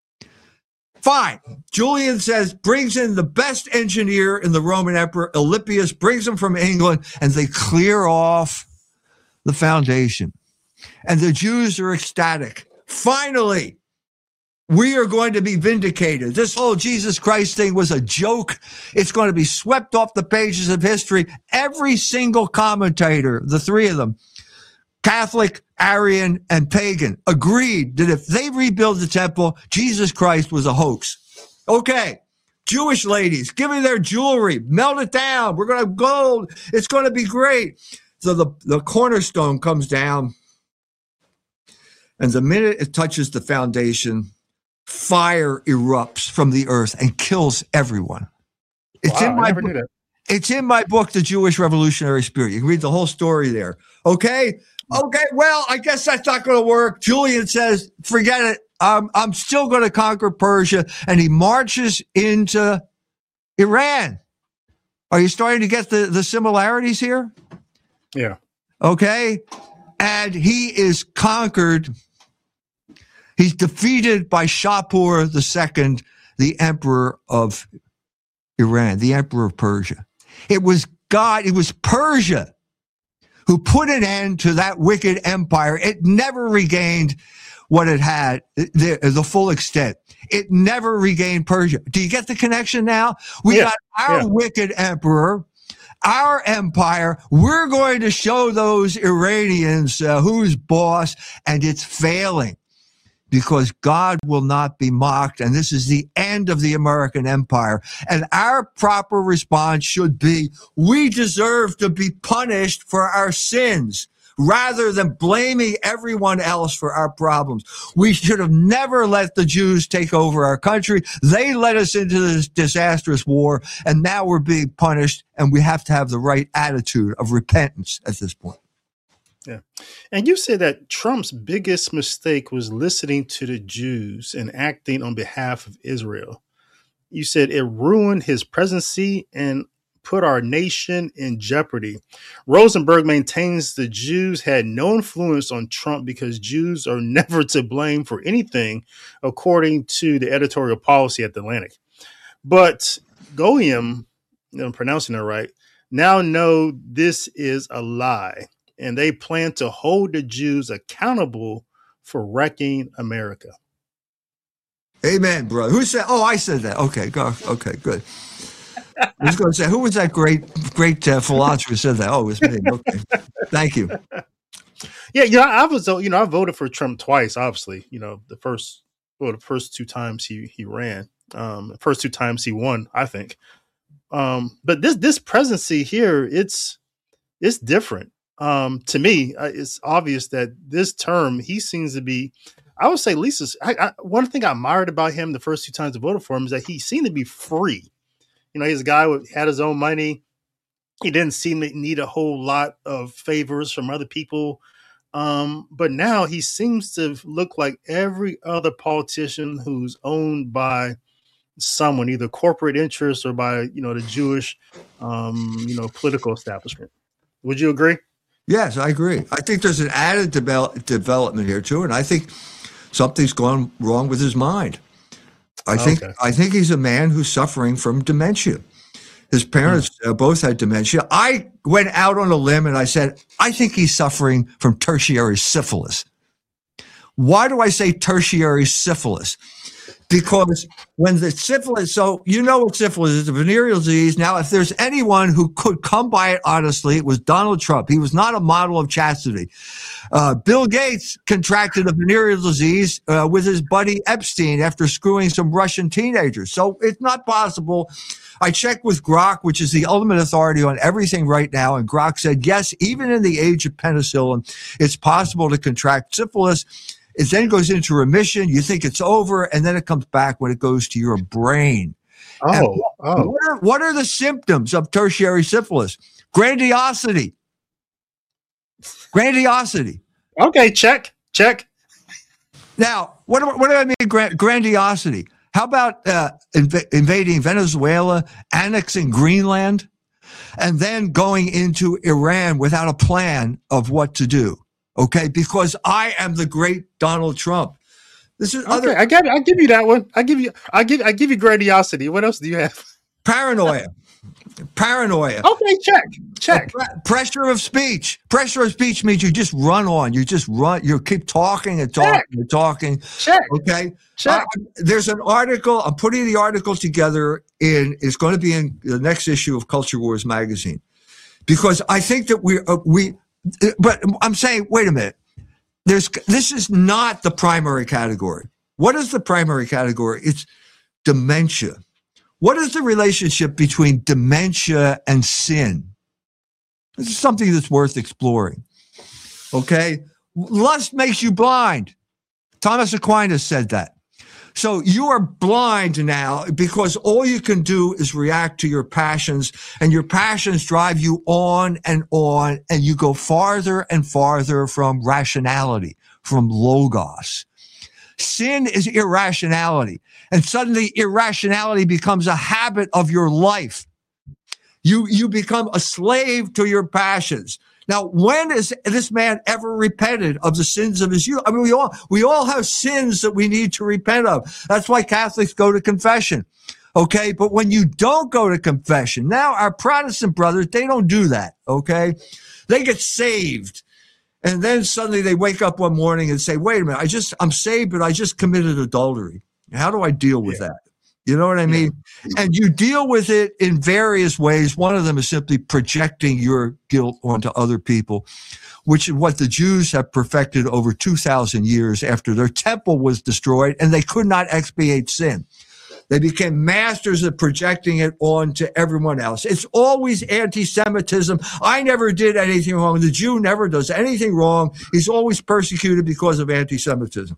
Fine. Julian brings in the best engineer in the Roman Emperor, Alypius, brings him from England, and they clear off the foundation. And the Jews are ecstatic. Finally, we are going to be vindicated. This whole Jesus Christ thing was a joke. It's going to be swept off the pages of history. Every single commentator, the three of them, Catholic, Arian, and pagan, agreed that if they rebuild the temple, Jesus Christ was a hoax. Okay, Jewish ladies, give me their jewelry, melt it down. We're going to have gold. It's going to be great. So the cornerstone comes down, and the minute it touches the foundation, fire erupts from the earth and kills everyone. It's in my book. It's in my book, The Jewish Revolutionary Spirit. You can read the whole story there. Okay, well, I guess that's not going to work. Julian says, forget it. I'm still going to conquer Persia. And he marches into Iran. Are you starting to get the similarities here? Yeah. Okay. And he is conquered. He's defeated by Shapur II, the emperor of Iran, the emperor of Persia. It was Persia who put an end to that wicked empire. It never regained what it had, the full extent. It never regained Persia. Do you get the connection now? We got our wicked emperor, our empire. We're going to show those Iranians who's boss, and it's failing. Because God will not be mocked, and this is the end of the American empire. And our proper response should be, we deserve to be punished for our sins, rather than blaming everyone else for our problems. We should have never let the Jews take over our country. They led us into this disastrous war, and now we're being punished, and we have to have the right attitude of repentance at this point. Yeah. And you said that Trump's biggest mistake was listening to the Jews and acting on behalf of Israel. You said it ruined his presidency and put our nation in jeopardy. Rosenberg maintains the Jews had no influence on Trump because Jews are never to blame for anything, according to the editorial policy at The Atlantic. But Goyim, I'm pronouncing it right, now know this is a lie. And they plan to hold the Jews accountable for wrecking America. Amen, brother. Who said? Oh, I said that. Okay, go. Okay, good. I was going to say, who was that great philosopher who said that? Oh, it was me. Okay, thank you. Yeah, I voted for Trump twice. Obviously, the first two times he ran, the first two times he won, I think. But this presidency here, it's different. To me, it's obvious that this term, he seems to be, I would say, one thing I admired about him the first two times I voted for him is that he seemed to be free. He's a guy who had his own money. He didn't seem to need a whole lot of favors from other people. But now he seems to look like every other politician who's owned by someone, either corporate interests or by, the Jewish, political establishment. Would you agree? Yes, I agree. I think there's an added development here too, and I think something's gone wrong with his mind. I think he's a man who's suffering from dementia. His parents both had dementia. I went out on a limb and I said, I think he's suffering from tertiary syphilis. Why do I say tertiary syphilis? Because when the syphilis, so you know what syphilis is, a venereal disease. Now, if there's anyone who could come by it honestly, it was Donald Trump. He was not a model of chastity. Bill Gates contracted a venereal disease with his buddy Epstein after screwing some Russian teenagers. So it's not possible. I checked with Grok, which is the ultimate authority on everything right now, and Grok said, yes, even in the age of penicillin, it's possible to contract syphilis. It then goes into remission. You think it's over, and then it comes back when it goes to your brain. What are the symptoms of tertiary syphilis? Grandiosity. Okay, check. Now, what do I mean grandiosity? How about invading Venezuela, annexing Greenland, and then going into Iran without a plan of what to do? Okay, because I am the great Donald Trump. This is okay. I'll give you that one. I give you grandiosity. What else do you have? Paranoia. Okay, check. Pressure of speech. Pressure of speech means you just run on. You just run. You keep talking and talking and talking. Check. Okay. Check. There's an article. I'm putting the article together it's going to be in the next issue of Culture Wars magazine, because I think that but I'm saying, wait a minute. This is not the primary category. What is the primary category? It's dementia. What is the relationship between dementia and sin? This is something that's worth exploring. Okay? Lust makes you blind. Thomas Aquinas said that. So you are blind now because all you can do is react to your passions, and your passions drive you on, and you go farther and farther from rationality, from logos. Sin is irrationality, and suddenly irrationality becomes a habit of your life. You become a slave to your passions. Now, when has this man ever repented of the sins of his youth? I mean, we all have sins that we need to repent of. That's why Catholics go to confession. Okay. But when you don't go to confession, now our Protestant brothers, they don't do that. Okay. They get saved. And then suddenly they wake up one morning and say, wait a minute, I'm saved, but I just committed adultery. How do I deal with that? You know what I mean? And you deal with it in various ways. One of them is simply projecting your guilt onto other people, which is what the Jews have perfected over 2,000 years after their temple was destroyed and they could not expiate sin. They became masters of projecting it onto everyone else. It's always anti-Semitism. I never did anything wrong. The Jew never does anything wrong. He's always persecuted because of anti-Semitism.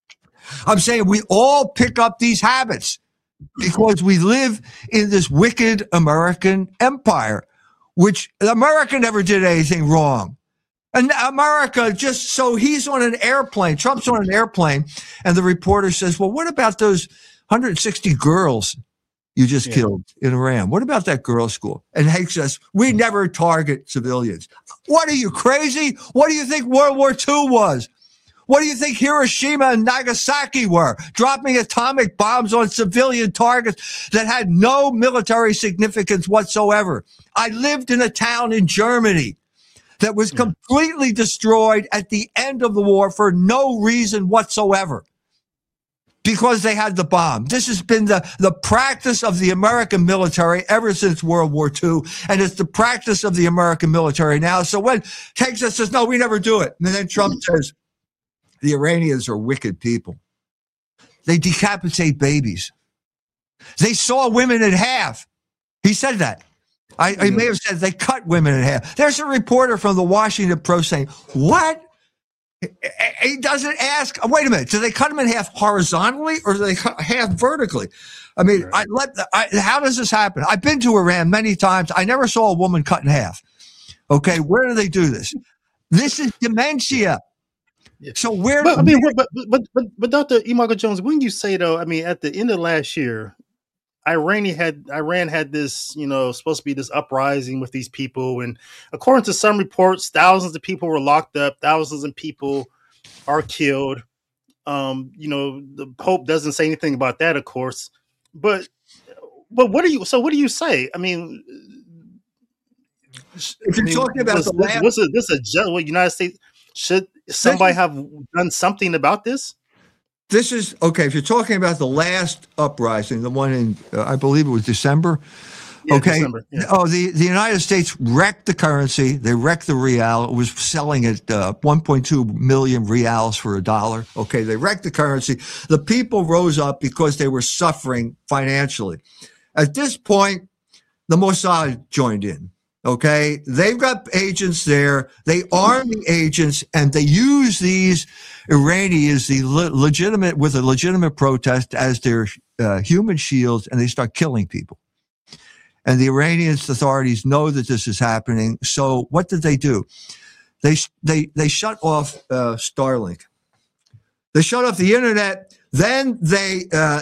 I'm saying we all pick up these habits because we live in this wicked American empire, which America never did anything wrong. And America, just so he's on an airplane, Trump's on an airplane, and the reporter says, well, what about those 160 girls you just killed in Iran? What about that girls' school? And Hank says, we never target civilians. What are you, crazy? What do you think World War II was? What do you think Hiroshima and Nagasaki were? Dropping atomic bombs on civilian targets that had no military significance whatsoever. I lived in a town in Germany that was completely destroyed at the end of the war for no reason whatsoever, because they had the bomb. This has been the practice of the American military ever since World War II, and it's the practice of the American military now. So when Texas says, no, we never do it, and then Trump says, the Iranians are wicked people. They decapitate babies. They saw women in half. He said that. I may have said they cut women in half. There's a reporter from the Washington Post saying, what? He doesn't ask, wait a minute, do they cut them in half horizontally or do they cut half vertically? I mean, how does this happen? I've been to Iran many times. I never saw a woman cut in half. Okay, where do they do this? This is dementia. So where? But Dr. E. Michael Jones, when you say though, I mean, at the end of last year, Iran had this, supposed to be this uprising with these people, and according to some reports, thousands of people were locked up, thousands of people are killed. The Pope doesn't say anything about that, of course. But what do you say? I mean, if you're talking about the United States, should somebody have done something about this? This is okay. If you're talking about the last uprising, the one in, I believe it was December. Yeah, okay. December, yeah. Oh, the United States wrecked the currency. They wrecked the real. It was selling at 1.2 million reals for $1. Okay. They wrecked the currency. The people rose up because they were suffering financially. At this point, the Mossad joined in. Okay, they've got agents there. They arm the agents, and they use these Iranians, with a legitimate protest, as their human shields, and they start killing people. And the Iranian authorities know that this is happening. So what did they do? They shut off Starlink. They shut off the internet. Then they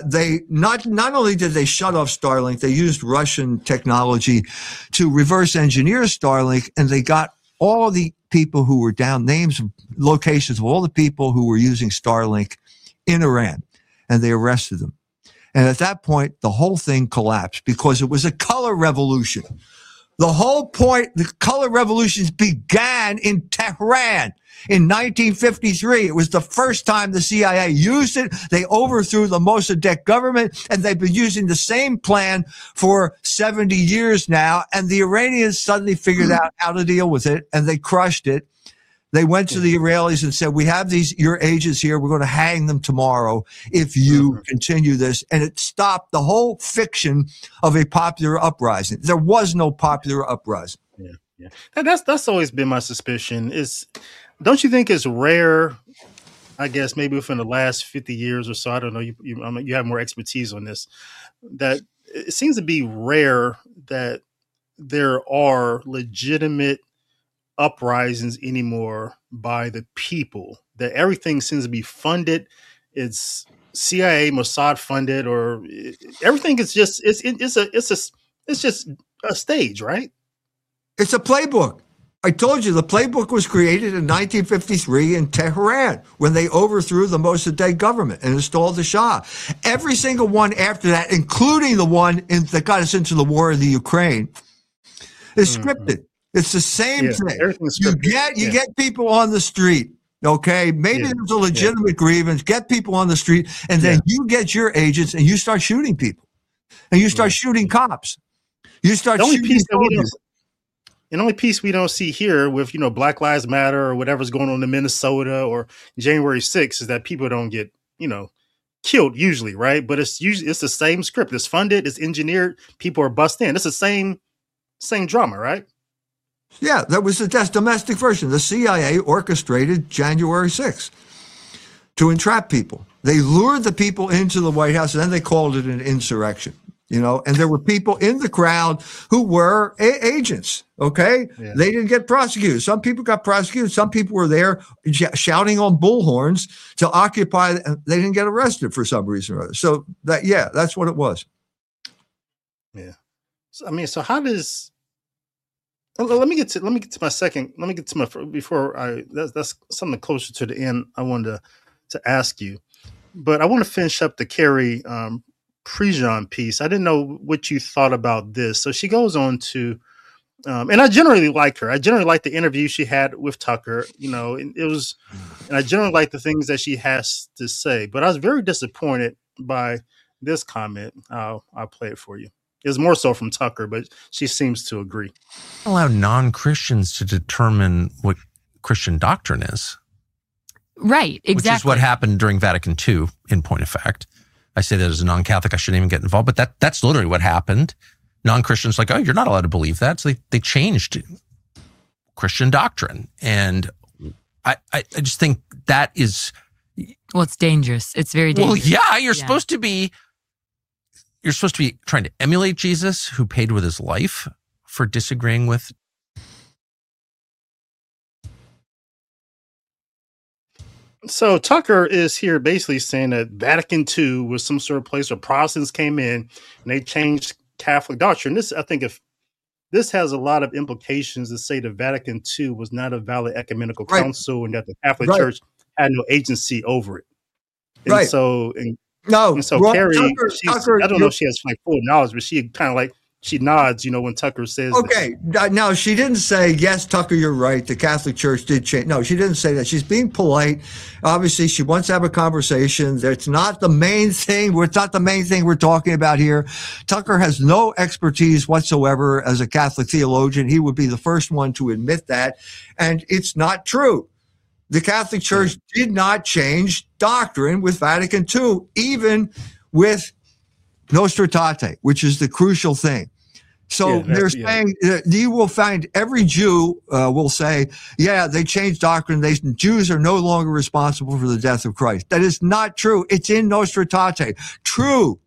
not only did they shut off Starlink, they used Russian technology to reverse engineer Starlink, and they got all the people who were down, names, locations of all the people who were using Starlink in Iran, and they arrested them. And at that point, the whole thing collapsed because it was a color revolution. The whole point, the color revolutions began in Tehran in 1953. It was the first time the CIA used it. They overthrew the Mossadegh government, and they've been using the same plan for 70 years now. And the Iranians suddenly figured out how to deal with it, and they crushed it. They went to the Israelis and said, we have your agents here. We're going to hang them tomorrow if you continue this. And it stopped the whole fiction of a popular uprising. There was no popular uprising. Yeah. That's always been my suspicion. Don't you think it's rare, I guess, maybe within the last 50 years or so, I don't know, you have more expertise on this, that it seems to be rare that there are legitimate uprisings anymore by the people, that everything seems to be funded. It's CIA, Mossad funded, or everything is just it's just a stage, right? It's a playbook. I told you the playbook was created in 1953 in Tehran when they overthrew the Mossadegh government and installed the Shah. Every single one after that, including the one that got us into the war in the Ukraine, is scripted. It's the same thing. You get people on the street, okay? Maybe there's a legitimate grievance. Get people on the street, and then you get your agents and you start shooting people. And you start shooting cops. You start shooting soldiers. The only piece we don't see here with, Black Lives Matter or whatever's going on in Minnesota or January 6th is that people don't get, killed usually, right? But it's the same script. It's funded, it's engineered, people are bussed in. It's the same drama, right? Yeah, that's domestic version. The CIA orchestrated January 6th to entrap people. They lured the people into the White House, and then they called it an insurrection. And there were people in the crowd who were agents, okay? Yeah. They didn't get prosecuted. Some people got prosecuted. Some people were there shouting on bullhorns to occupy. They didn't get arrested for some reason or other. So that's what it was. Yeah. So how does... Let me get to my second. Let me get to my before that's something closer to the end. I wanted to ask you, but I want to finish up the Carrie Prejean piece. I didn't know what you thought about this. So she goes on to, and I generally like her. I generally like the interview she had with Tucker. And I generally like the things that she has to say. But I was very disappointed by this comment. I'll play it for you. It's more so from Tucker, but she seems to agree. Allow non-Christians to determine what Christian doctrine is. Right, exactly. Which is what happened during Vatican II, in point of fact. I say that as a non-Catholic, I shouldn't even get involved, but that's literally what happened. Non-Christians like, oh, you're not allowed to believe that. So they changed Christian doctrine. And I just think that is... Well, it's dangerous. It's very dangerous. Well, yeah, you're supposed to be trying to emulate Jesus, who paid with his life for disagreeing with. So Tucker is here basically saying that Vatican II was some sort of place where Protestants came in and they changed Catholic doctrine. I think if this has a lot of implications to say that Vatican II was not a valid ecumenical council and that the Catholic Church had no agency over it. And so Carrie, I don't know if she has full knowledge, but she kind of like, she nods, when Tucker says that. No, she didn't say, yes, Tucker, you're right. The Catholic Church did change. No, she didn't say that. She's being polite. Obviously, she wants to have a conversation. It's not the main thing. It's not the main thing we're talking about here. Tucker has no expertise whatsoever as a Catholic theologian. He would be the first one to admit that. And it's not true. The Catholic Church did not change doctrine with Vatican II, even with Nostra Aetate, which is the crucial thing. So they're saying you will find every Jew will say, yeah, they changed doctrine. Jews are no longer responsible for the death of Christ. That is not true. It's in Nostra Aetate. True.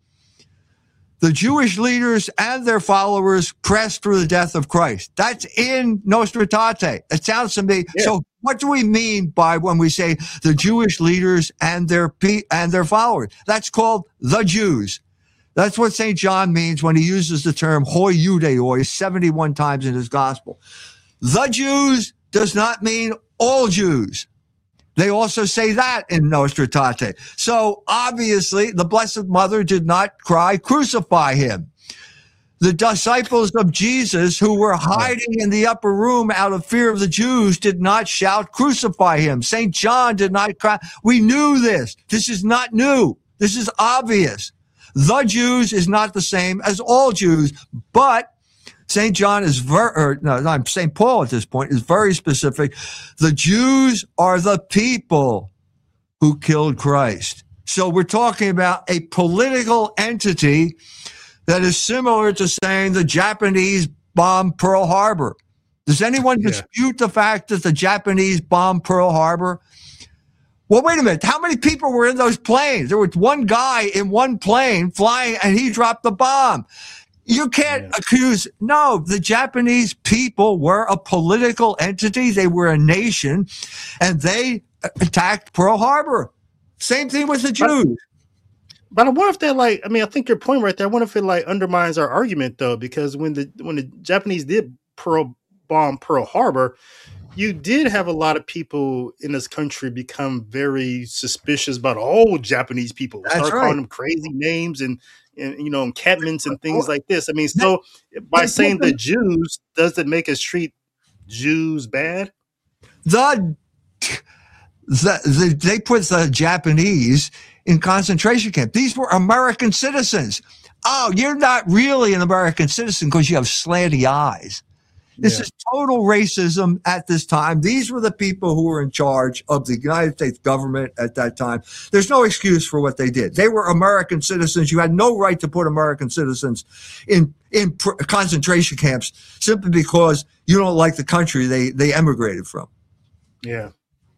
The Jewish leaders and their followers pressed for the death of Christ. That's in Nostra Aetate. It sounds to me. Yeah. So what do we mean by when we say the Jewish leaders and their followers? That's called the Jews. That's what St. John means when he uses the term hoi judaioi 71 times in his gospel. The Jews does not mean all Jews. They also say that in Nostra Aetate. So obviously the Blessed Mother did not cry, crucify him. The disciples of Jesus who were hiding in the upper room out of fear of the Jews did not shout, crucify him. St. John did not cry. We knew this. This is not new. This is obvious. The Jews is not the same as all Jews, but St. John is St. Paul at this point is very specific. The Jews are the people who killed Christ. So we're talking about a political entity that is similar to saying the Japanese bombed Pearl Harbor. Does anyone dispute the fact that the Japanese bombed Pearl Harbor? Well, wait a minute. How many people were in those planes? There was one guy in one plane flying and he dropped the bomb. You can't accuse. No, the Japanese people were a political entity. They were a nation and they attacked Pearl Harbor. Same thing with the Jews. But I wonder if that, I think your point right there, I wonder if it undermines our argument though, because when the Japanese did bomb Pearl Harbor, you did have a lot of people in this country become very suspicious about all Japanese people. Start calling them crazy names and encampments and things like this. I mean, so by saying the Jews, does it make us treat Jews bad? They put the Japanese in concentration camp. These were American citizens. Oh, you're not really an American citizen because you have slanty eyes. This is total racism at this time. These were the people who were in charge of the United States government at that time. There's no excuse for what they did. They were American citizens. You had no right to put American citizens in concentration camps simply because you don't like the country they emigrated from. Yeah.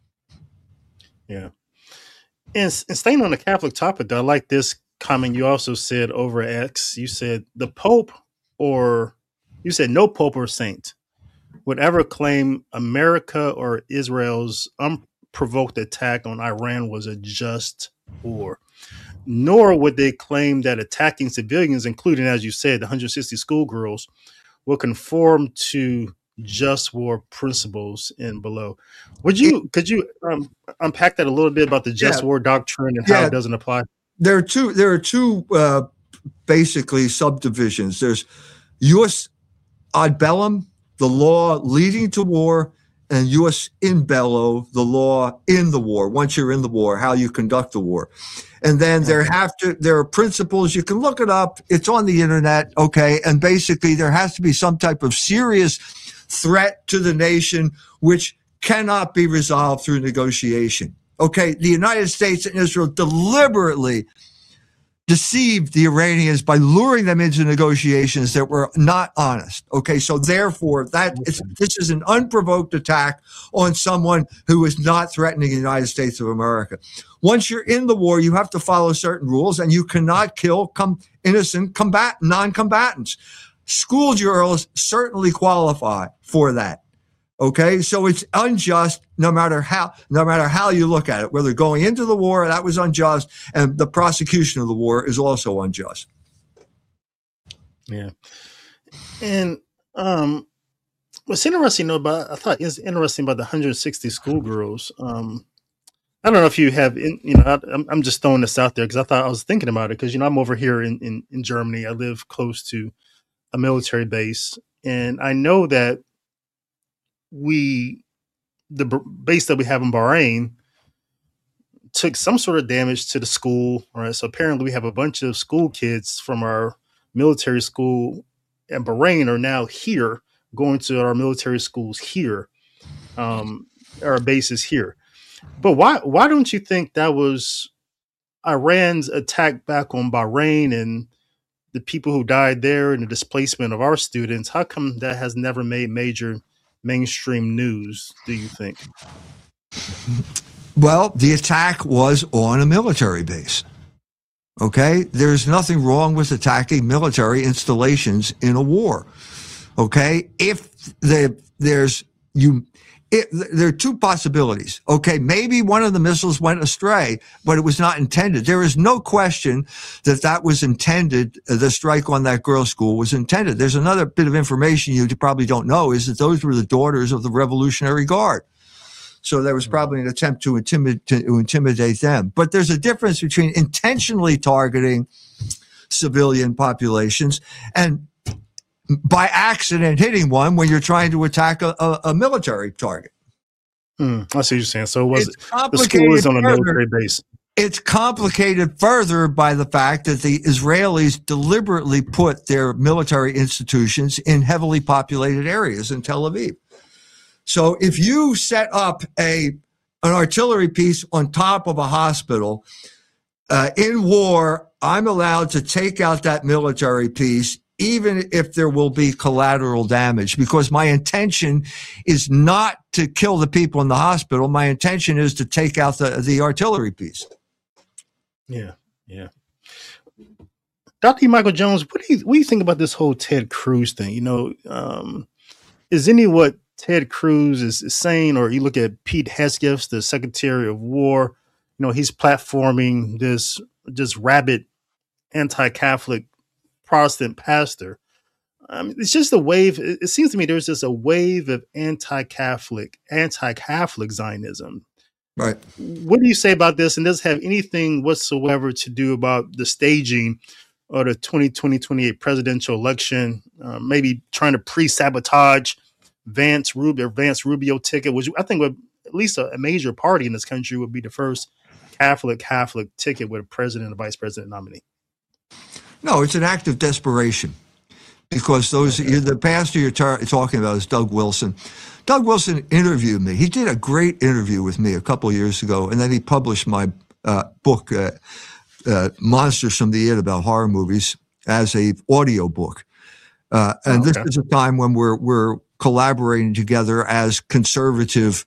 Yeah. And staying on the Catholic topic, though, I like this comment you also said over X. You said the Pope you said no Pope or saint would ever claim America or Israel's unprovoked attack on Iran was a just war, nor would they claim that attacking civilians, including, as you said, the 160 schoolgirls, will conform to just war principles and below. Could you unpack that a little bit about the just war doctrine and how it doesn't apply? There are two basically subdivisions. There's Jus ad bellum, the law leading to war, and Jus in bello, the law in the war. Once you're in the war, how you conduct the war. And then there are principles. You can look it up. It's on the internet. Okay. And basically there has to be some type of serious threat to the nation, which cannot be resolved through negotiation. Okay. The United States and Israel deliberately deceived the Iranians by luring them into negotiations that were not honest. Okay, so therefore, this is an unprovoked attack on someone who is not threatening the United States of America. Once you're in the war, you have to follow certain rules, and you cannot kill innocent non-combatants. Schoolgirls certainly qualify for that. Okay, so it's unjust no matter how you look at it. Whether going into the war, that was unjust, and the prosecution of the war is also unjust. Yeah, and what's interesting I thought is interesting about the 160 schoolgirls. I don't know if you have, I'm just throwing this out there because I was thinking about it because I'm over here in Germany. I live close to a military base, and I know that the base that we have in Bahrain took some sort of damage to the school. All right. So apparently we have a bunch of school kids from our military school in Bahrain are now here going to our military schools here, our bases here. But why don't you think that was Iran's attack back on Bahrain and the people who died there and the displacement of our students, how come that has never made major mainstream news, do you think? Well, the attack was on a military base. Okay? There's nothing wrong with attacking military installations in a war. Okay? There are two possibilities. Okay, maybe one of the missiles went astray, but it was not intended. There is no question that was intended. The strike on that girls' school was intended. There's another bit of information you probably don't know is that those were the daughters of the Revolutionary Guard. So there was probably an attempt to intimidate them. But there's a difference between intentionally targeting civilian populations and by accident hitting one when you're trying to attack a military target. I see what you're saying. So the school was on a military base. It's complicated further by the fact that the Israelis deliberately put their military institutions in heavily populated areas in Tel Aviv. So if you set up an artillery piece on top of a hospital in war, I'm allowed to take out that military piece even if there will be collateral damage, because my intention is not to kill the people in the hospital. My intention is to take out the artillery piece. Yeah. Dr. Michael Jones, what do you think about this whole Ted Cruz thing? Is any what Ted Cruz is saying, or you look at Pete Hegseth, the Secretary of War, he's platforming this rabid anti-Catholic Protestant pastor. It's just a wave. It seems to me there's just a wave of anti-Catholic Zionism. Right. What do you say about this? And does it have anything whatsoever to do about the staging of the 2028 presidential election? Maybe trying to pre-sabotage Vance Rubio ticket, which I think would at least a major party in this country would be the first Catholic ticket with a president and vice president nominee. No, it's an act of desperation because the pastor you're talking about is Doug Wilson. Doug Wilson interviewed me. He did a great interview with me a couple of years ago, and then he published my book, Monsters from the Id, about horror movies, as a audio book. This is a time when we're collaborating together as conservative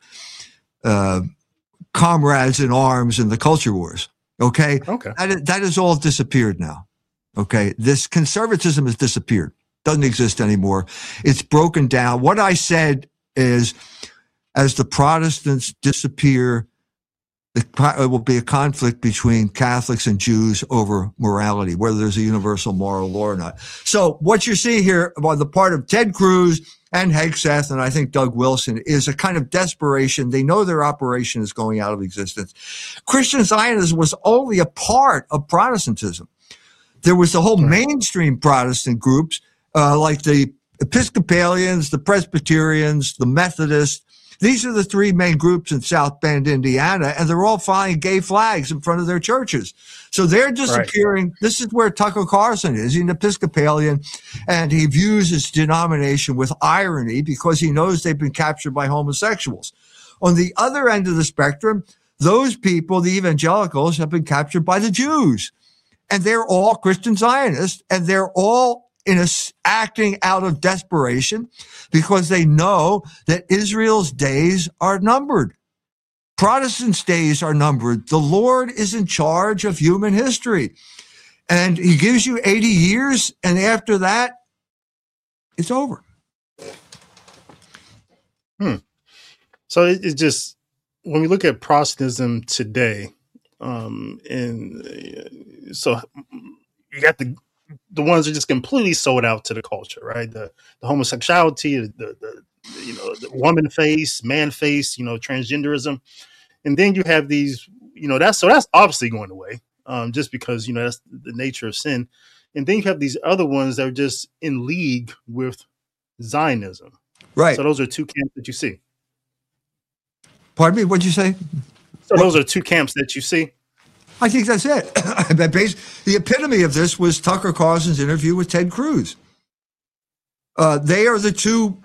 comrades in arms in the culture wars. Okay. That is all disappeared now. Okay. This conservatism has disappeared. Doesn't exist anymore. It's broken down. What I said is, as the Protestants disappear, it will be a conflict between Catholics and Jews over morality, whether there's a universal moral law or not. So what you see here on the part of Ted Cruz and Hegseth, and I think Doug Wilson, is a kind of desperation. They know their operation is going out of existence. Christian Zionism was only a part of Protestantism. There was the whole mainstream Protestant groups, like the Episcopalians, the Presbyterians, the Methodists. These are the three main groups in South Bend, Indiana, and they're all flying gay flags in front of their churches. So they're disappearing. Right. This is where Tucker Carlson is. He's an Episcopalian, and he views his denomination with irony because he knows they've been captured by homosexuals. On the other end of the spectrum, those people, the evangelicals, have been captured by the Jews. And they're all Christian Zionists, and they're all acting out of desperation because they know that Israel's days are numbered. Protestants' days are numbered. The Lord is in charge of human history. And he gives you 80 years, and after that, it's over. So it's just, when we look at Protestantism today, so you got the ones that are just completely sold out to the culture, right? The homosexuality, the woman face, man face, transgenderism, and then you have these, that's obviously going away, just because that's the nature of sin, and then you have these other ones that are just in league with Zionism, right? So those are two camps that you see. Pardon me, what'd you say? So those are two camps that you see. I think that's it. The epitome of this was Tucker Carlson's interview with Ted Cruz. They are the two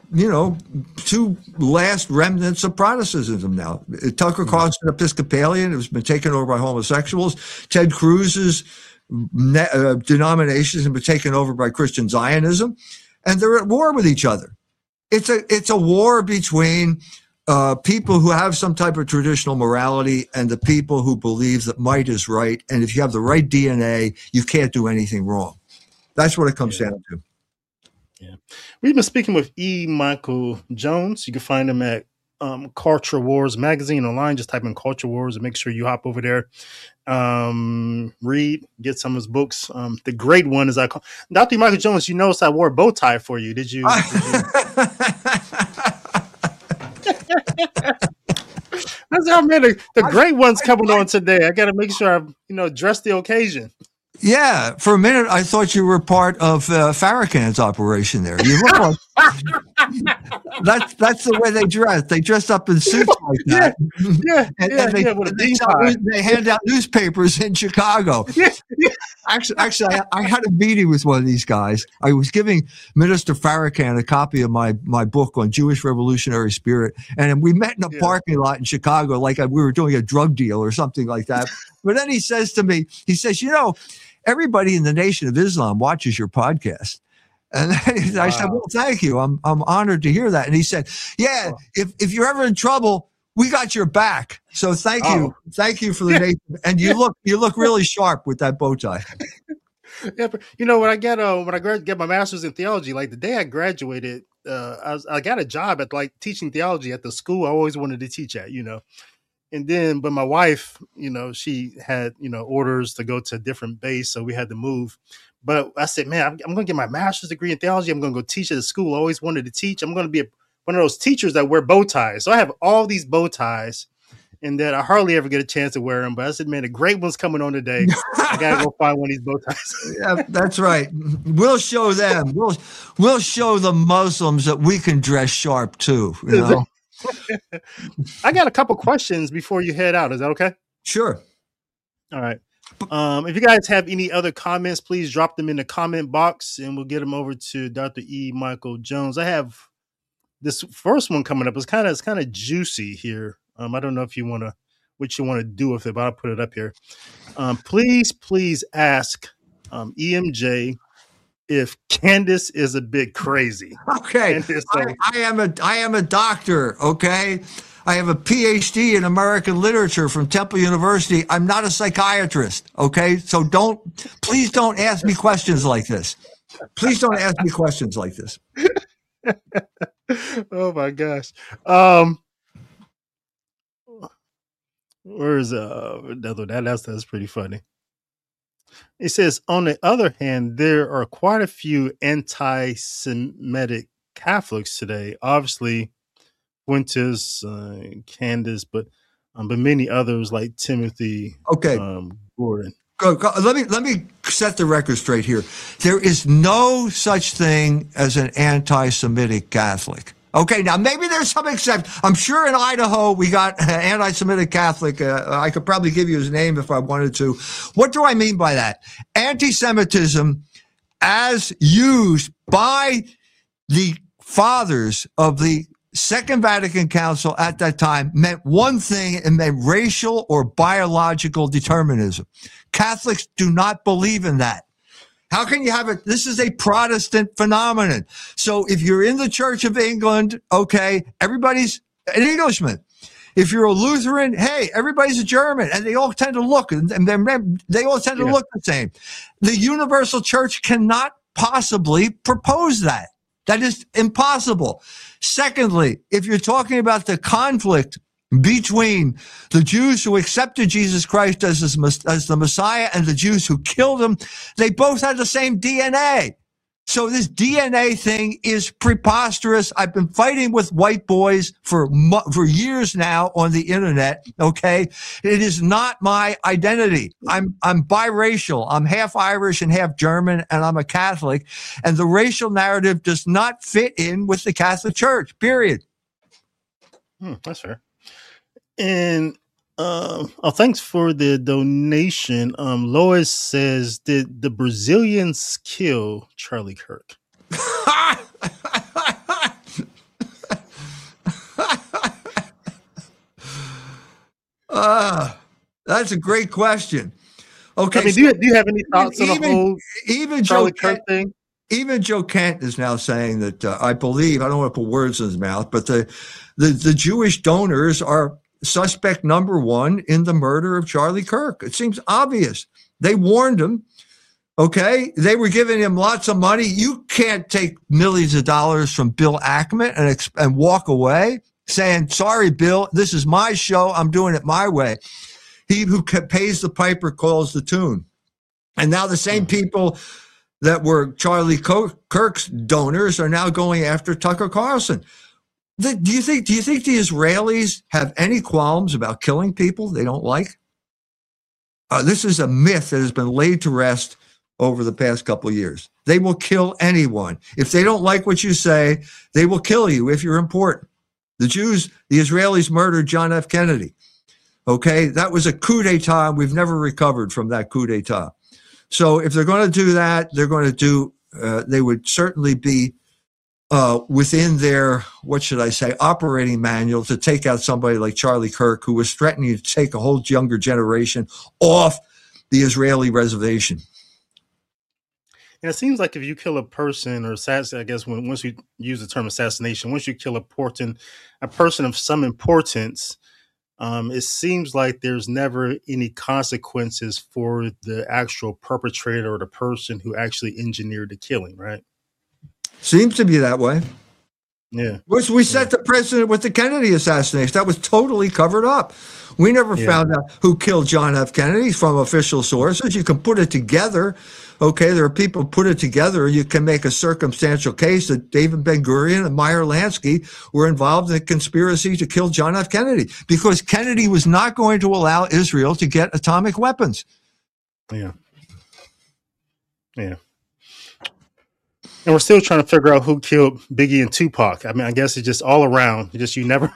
last remnants of Protestantism now. Tucker Carlson, Episcopalian, has been taken over by homosexuals. Ted Cruz is denominations have been taken over by Christian Zionism, and they're at war with each other. It's a war between people who have some type of traditional morality and the people who believe that might is right. And if you have the right DNA, you can't do anything wrong. That's what it comes down to. Yeah. We've been speaking with E. Michael Jones. You can find him at Culture Wars magazine online. Just type in Culture Wars and make sure you hop over there. Read, get some of his books. The great one is Dr. Michael Jones. You notice I wore a bow tie for you. Did you? That's how many the great one's coming on today. I got to make sure I, dress the occasion. Yeah, for a minute I thought you were part of Farrakhan's operation there. You look like that's the way they dress. They dress up in suits like that. They hand out newspapers in Chicago. Yeah. Actually, I had a meeting with one of these guys. I was giving Minister Farrakhan a copy of my book on Jewish revolutionary spirit, and we met in a parking lot in Chicago, like we were doing a drug deal or something like that. But then he says to me, everybody in the Nation of Islam watches your podcast. And I said, well, thank you. I'm honored to hear that. And he said, if you're ever in trouble, we got your back. So thank you. Thank you for the Nation. And you look really sharp with that bow tie. Yeah, but when I get my master's in theology, like the day I graduated, I got a job at like teaching theology at the school I always wanted to teach at, And then, but my wife, she had, orders to go to a different base. So we had to move. But I said, man, I'm going to get my master's degree in theology. I'm going to go teach at a school I always wanted to teach. I'm going to be one of those teachers that wear bow ties. So I have all these bow ties and that I hardly ever get a chance to wear them. But I said, man, the great one's coming on today. I got to go find one of these bow ties. Yeah, that's right. We'll show them. We'll show the Muslims that we can dress sharp too, I got a couple questions before you head out. Is that okay? Sure. All right. If you guys have any other comments, please drop them in the comment box and we'll get them over to Dr. E. Michael Jones. I have this first one coming up. It's kind of juicy here. I don't know if what you want to do with it, but I'll put it up here. Please ask EMJ if Candace is a bit crazy. Okay. I am a doctor. Okay. I have a PhD in American literature from Temple University. I'm not a psychiatrist. Okay. So please don't ask me questions like this. Please don't ask me questions like this. Oh my gosh. Where's another? That's pretty funny. It says, on the other hand, there are quite a few anti-Semitic Catholics today. Obviously, Fuentes, Candace, but many others like Timothy. Okay, Gordon. Go. Let me set the record straight here. There is no such thing as an anti-Semitic Catholic. Okay, now maybe there's some exception. I'm sure in Idaho we got an anti-Semitic Catholic. I could probably give you his name if I wanted to. What do I mean by that? Anti-Semitism, as used by the fathers of the Second Vatican Council at that time, meant one thing. It meant racial or biological determinism. Catholics do not believe in that. How can you have it? This is a Protestant phenomenon. So if you're in the Church of England, okay, everybody's an Englishman. If you're a Lutheran, hey, everybody's a German, and they all tend to look, and they all tend to look the same. The universal church cannot possibly propose that. That is impossible. Secondly, if you're talking about the conflict between the Jews who accepted Jesus Christ as the Messiah and the Jews who killed him, they both had the same DNA. So this DNA thing is preposterous. I've been fighting with white boys for years now on the internet. Okay. It is not my identity. I'm biracial. I'm half Irish and half German, and I'm a Catholic. And the racial narrative does not fit in with the Catholic Church, period. That's fair. And thanks for the donation. Lois says, did the Brazilians kill Charlie Kirk? That's a great question. Okay. I mean, do you have any thoughts on the whole even Charlie Joe Kirk thing? Even Joe Kent is now saying that I believe, I don't want to put words in his mouth, but the Jewish donors are suspect number one in the murder of Charlie Kirk. It seems obvious. They warned him. Okay. They were giving him lots of money. You can't take millions of dollars from Bill Ackman and walk away saying, sorry, Bill, this is my show. I'm doing it my way. He who pays the piper calls the tune. And now the same people that were Charlie Kirk's donors are now going after Tucker Carlson. Do you think the Israelis have any qualms about killing people they don't like? This is a myth that has been laid to rest over the past couple of years. They will kill anyone. If they don't like what you say, they will kill you if you're important. The Israelis murdered John F. Kennedy. Okay, that was a coup d'etat. We've never recovered from that coup d'etat. So if they're going to do that, they would certainly be within their, what should I say, operating manual to take out somebody like Charlie Kirk, who was threatening to take a whole younger generation off the Israeli reservation. And it seems like if you kill a person or assassinate, I guess once we use the term assassination, once you kill a person of some importance, it seems like there's never any consequences for the actual perpetrator or the person who actually engineered the killing, right? Seems to be that way. Yeah. We set the precedent with the Kennedy assassination. That was totally covered up. We never found out who killed John F. Kennedy from official sources. You can put it together. Okay, there are people put it together. You can make a circumstantial case that David Ben-Gurion and Meyer Lansky were involved in a conspiracy to kill John F. Kennedy because Kennedy was not going to allow Israel to get atomic weapons. Yeah. Yeah. And we're still trying to figure out who killed Biggie and Tupac. I mean, I guess it's just all around. You never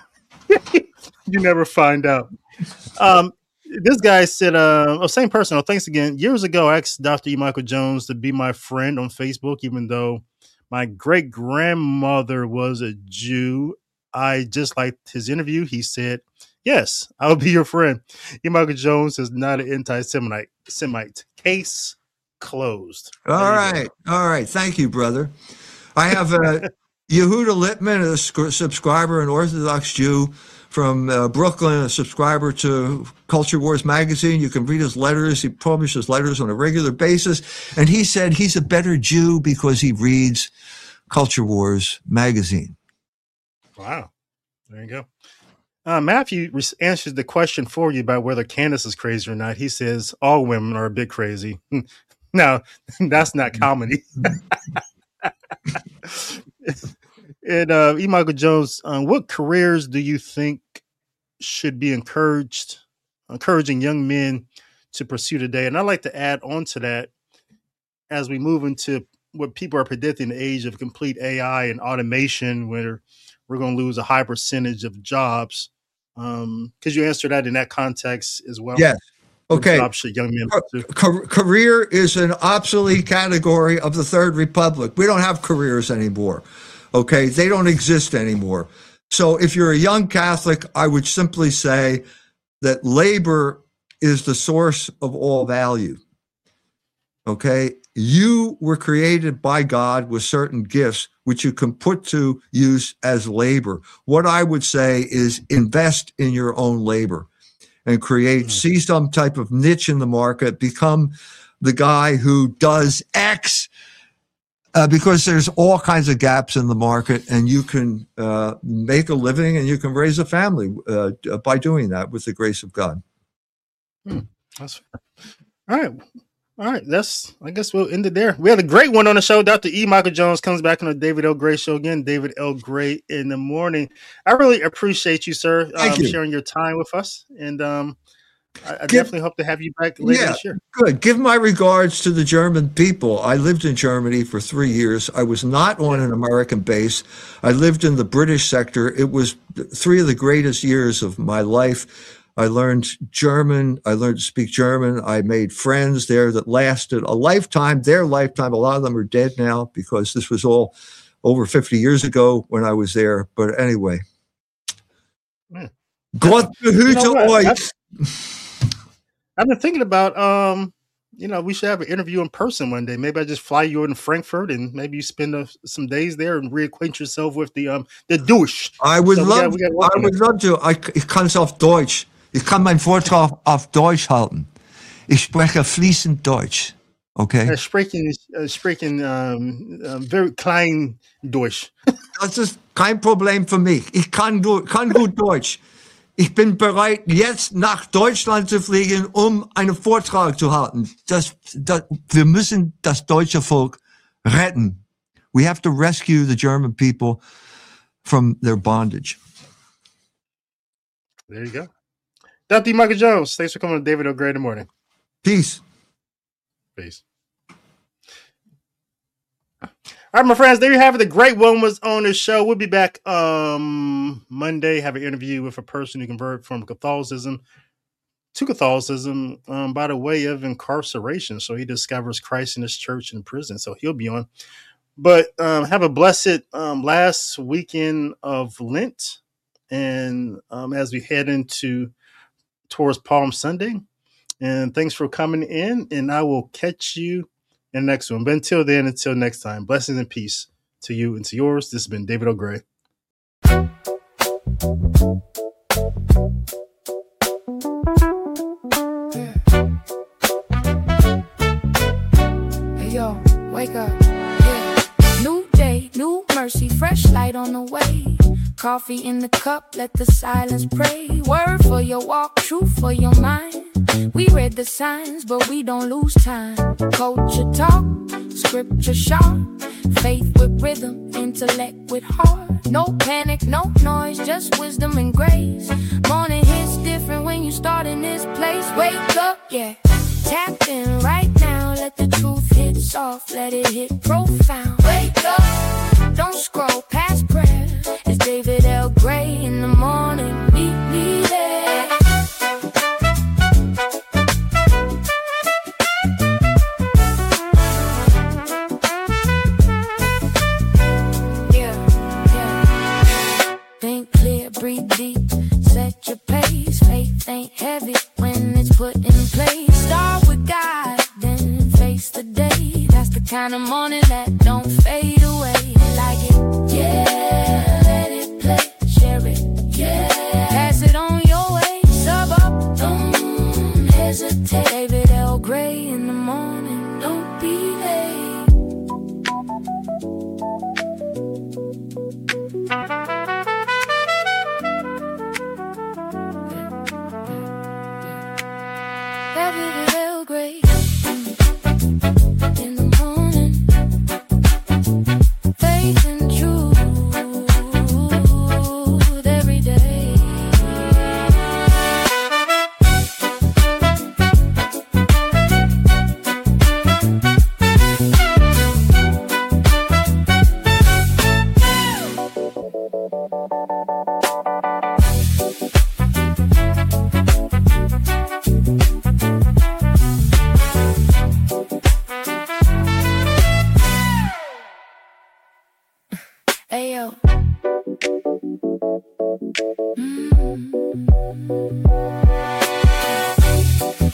find out. This guy said, same person. Thanks again. Years ago, I asked Dr. E. Michael Jones to be my friend on Facebook, even though my great grandmother was a Jew. I just liked his interview. He said, yes, I'll be your friend. E. Michael Jones is not an anti-Semite. Case closed. All right. Thank you, brother. I have Yehuda Littman, a subscriber, an Orthodox Jew from Brooklyn, a subscriber to Culture Wars magazine. You can read his letters. He publishes letters on a regular basis. And he said he's a better Jew because he reads Culture Wars magazine. Wow. There you go. Matthew answers the question for you about whether Candace is crazy or not. He says all women are a bit crazy. No, that's not comedy. And E. Michael Jones, what careers do you think should be encouraging young men to pursue today? And I'd like to add on to that as we move into what people are predicting, the age of complete AI and automation, where we're going to lose a high percentage of jobs. Could you answer that in that context as well? Yes. Okay. Young men career is an obsolete category of the Third Republic. We don't have careers anymore. Okay. They don't exist anymore. So if you're a young Catholic, I would simply say that labor is the source of all value. Okay. You were created by God with certain gifts, which you can put to use as labor. What I would say is invest in your own labor and see some type of niche in the market, become the guy who does X, because there's all kinds of gaps in the market, and you can make a living and you can raise a family by doing that with the grace of God. That's fair. All right. I guess we'll end it there. We had a great one on the show. Dr. E. Michael Jones comes back on the David L. Gray Show again. David L. Gray in the morning. I really appreciate you, sir, sharing your time with us. And I definitely hope to have you back later this year. Good. Give my regards to the German people. I lived in Germany for 3 years. I was not on an American base. I lived in the British sector. It was 3 of the greatest years of my life. I learned German. I learned to speak German. I made friends there that lasted a lifetime, their lifetime. A lot of them are dead now because this was all over 50 years ago when I was there. But anyway. Gott behüte euch. I've been thinking about we should have an interview in person one day. Maybe I just fly you in Frankfurt, and maybe you spend some days there and reacquaint yourself with the Deutsch. I would love to. Ich kann es auf Deutsch. Ich kann meinen Vortrag auf Deutsch halten. Ich spreche fließend Deutsch. Okay? Sprechen very klein Deutsch. Das ist kein Problem für mich. Ich kann gut Deutsch. Ich bin bereit, jetzt nach Deutschland zu fliegen, um einen Vortrag zu halten. Wir müssen das deutsche Volk retten. We have to rescue the German people from their bondage. There you go. Dr. Michael Jones, thanks for coming to David L. Gray in the morning. Peace. Peace. All right, my friends, there you have it. The Great One was on the show. We'll be back Monday, have an interview with a person who converted from Catholicism to Catholicism by the way of incarceration. So he discovers Christ in his church in prison. So he'll be on. But have a blessed last weekend of Lent. And as we head towards Palm Sunday. And thanks for coming in. And I will catch you in the next one. But until then, until next time, blessings and peace to you and to yours. This has been David L. Gray. Hey, yo, wake up. Yeah. New day, new mercy, fresh light on the way. Coffee in the cup, let the silence pray. Word for your walk, truth for your mind. We read the signs, but we don't lose time. Culture talk, scripture sharp. Faith with rhythm, intellect with heart. No panic, no noise, just wisdom and grace. Morning hits different when you start in this place. Wake up, yeah. Tap in right now, let the truth hit soft, let it hit profound. Wake up, don't scroll past prayer. It's David L. Gray in the morning, meet me there. Breathe deep, set your pace. Faith ain't heavy when it's put in place. Start with God, then face the day. That's the kind of morning that don't fade away. Like it, yeah, let it play. Share it, yeah, pass it on your way. Sub up, don't hesitate. David L. Gray in the morning, don't be late. David L. Gray in the morning. Faith and truth every day. Ayo. Mm-hmm.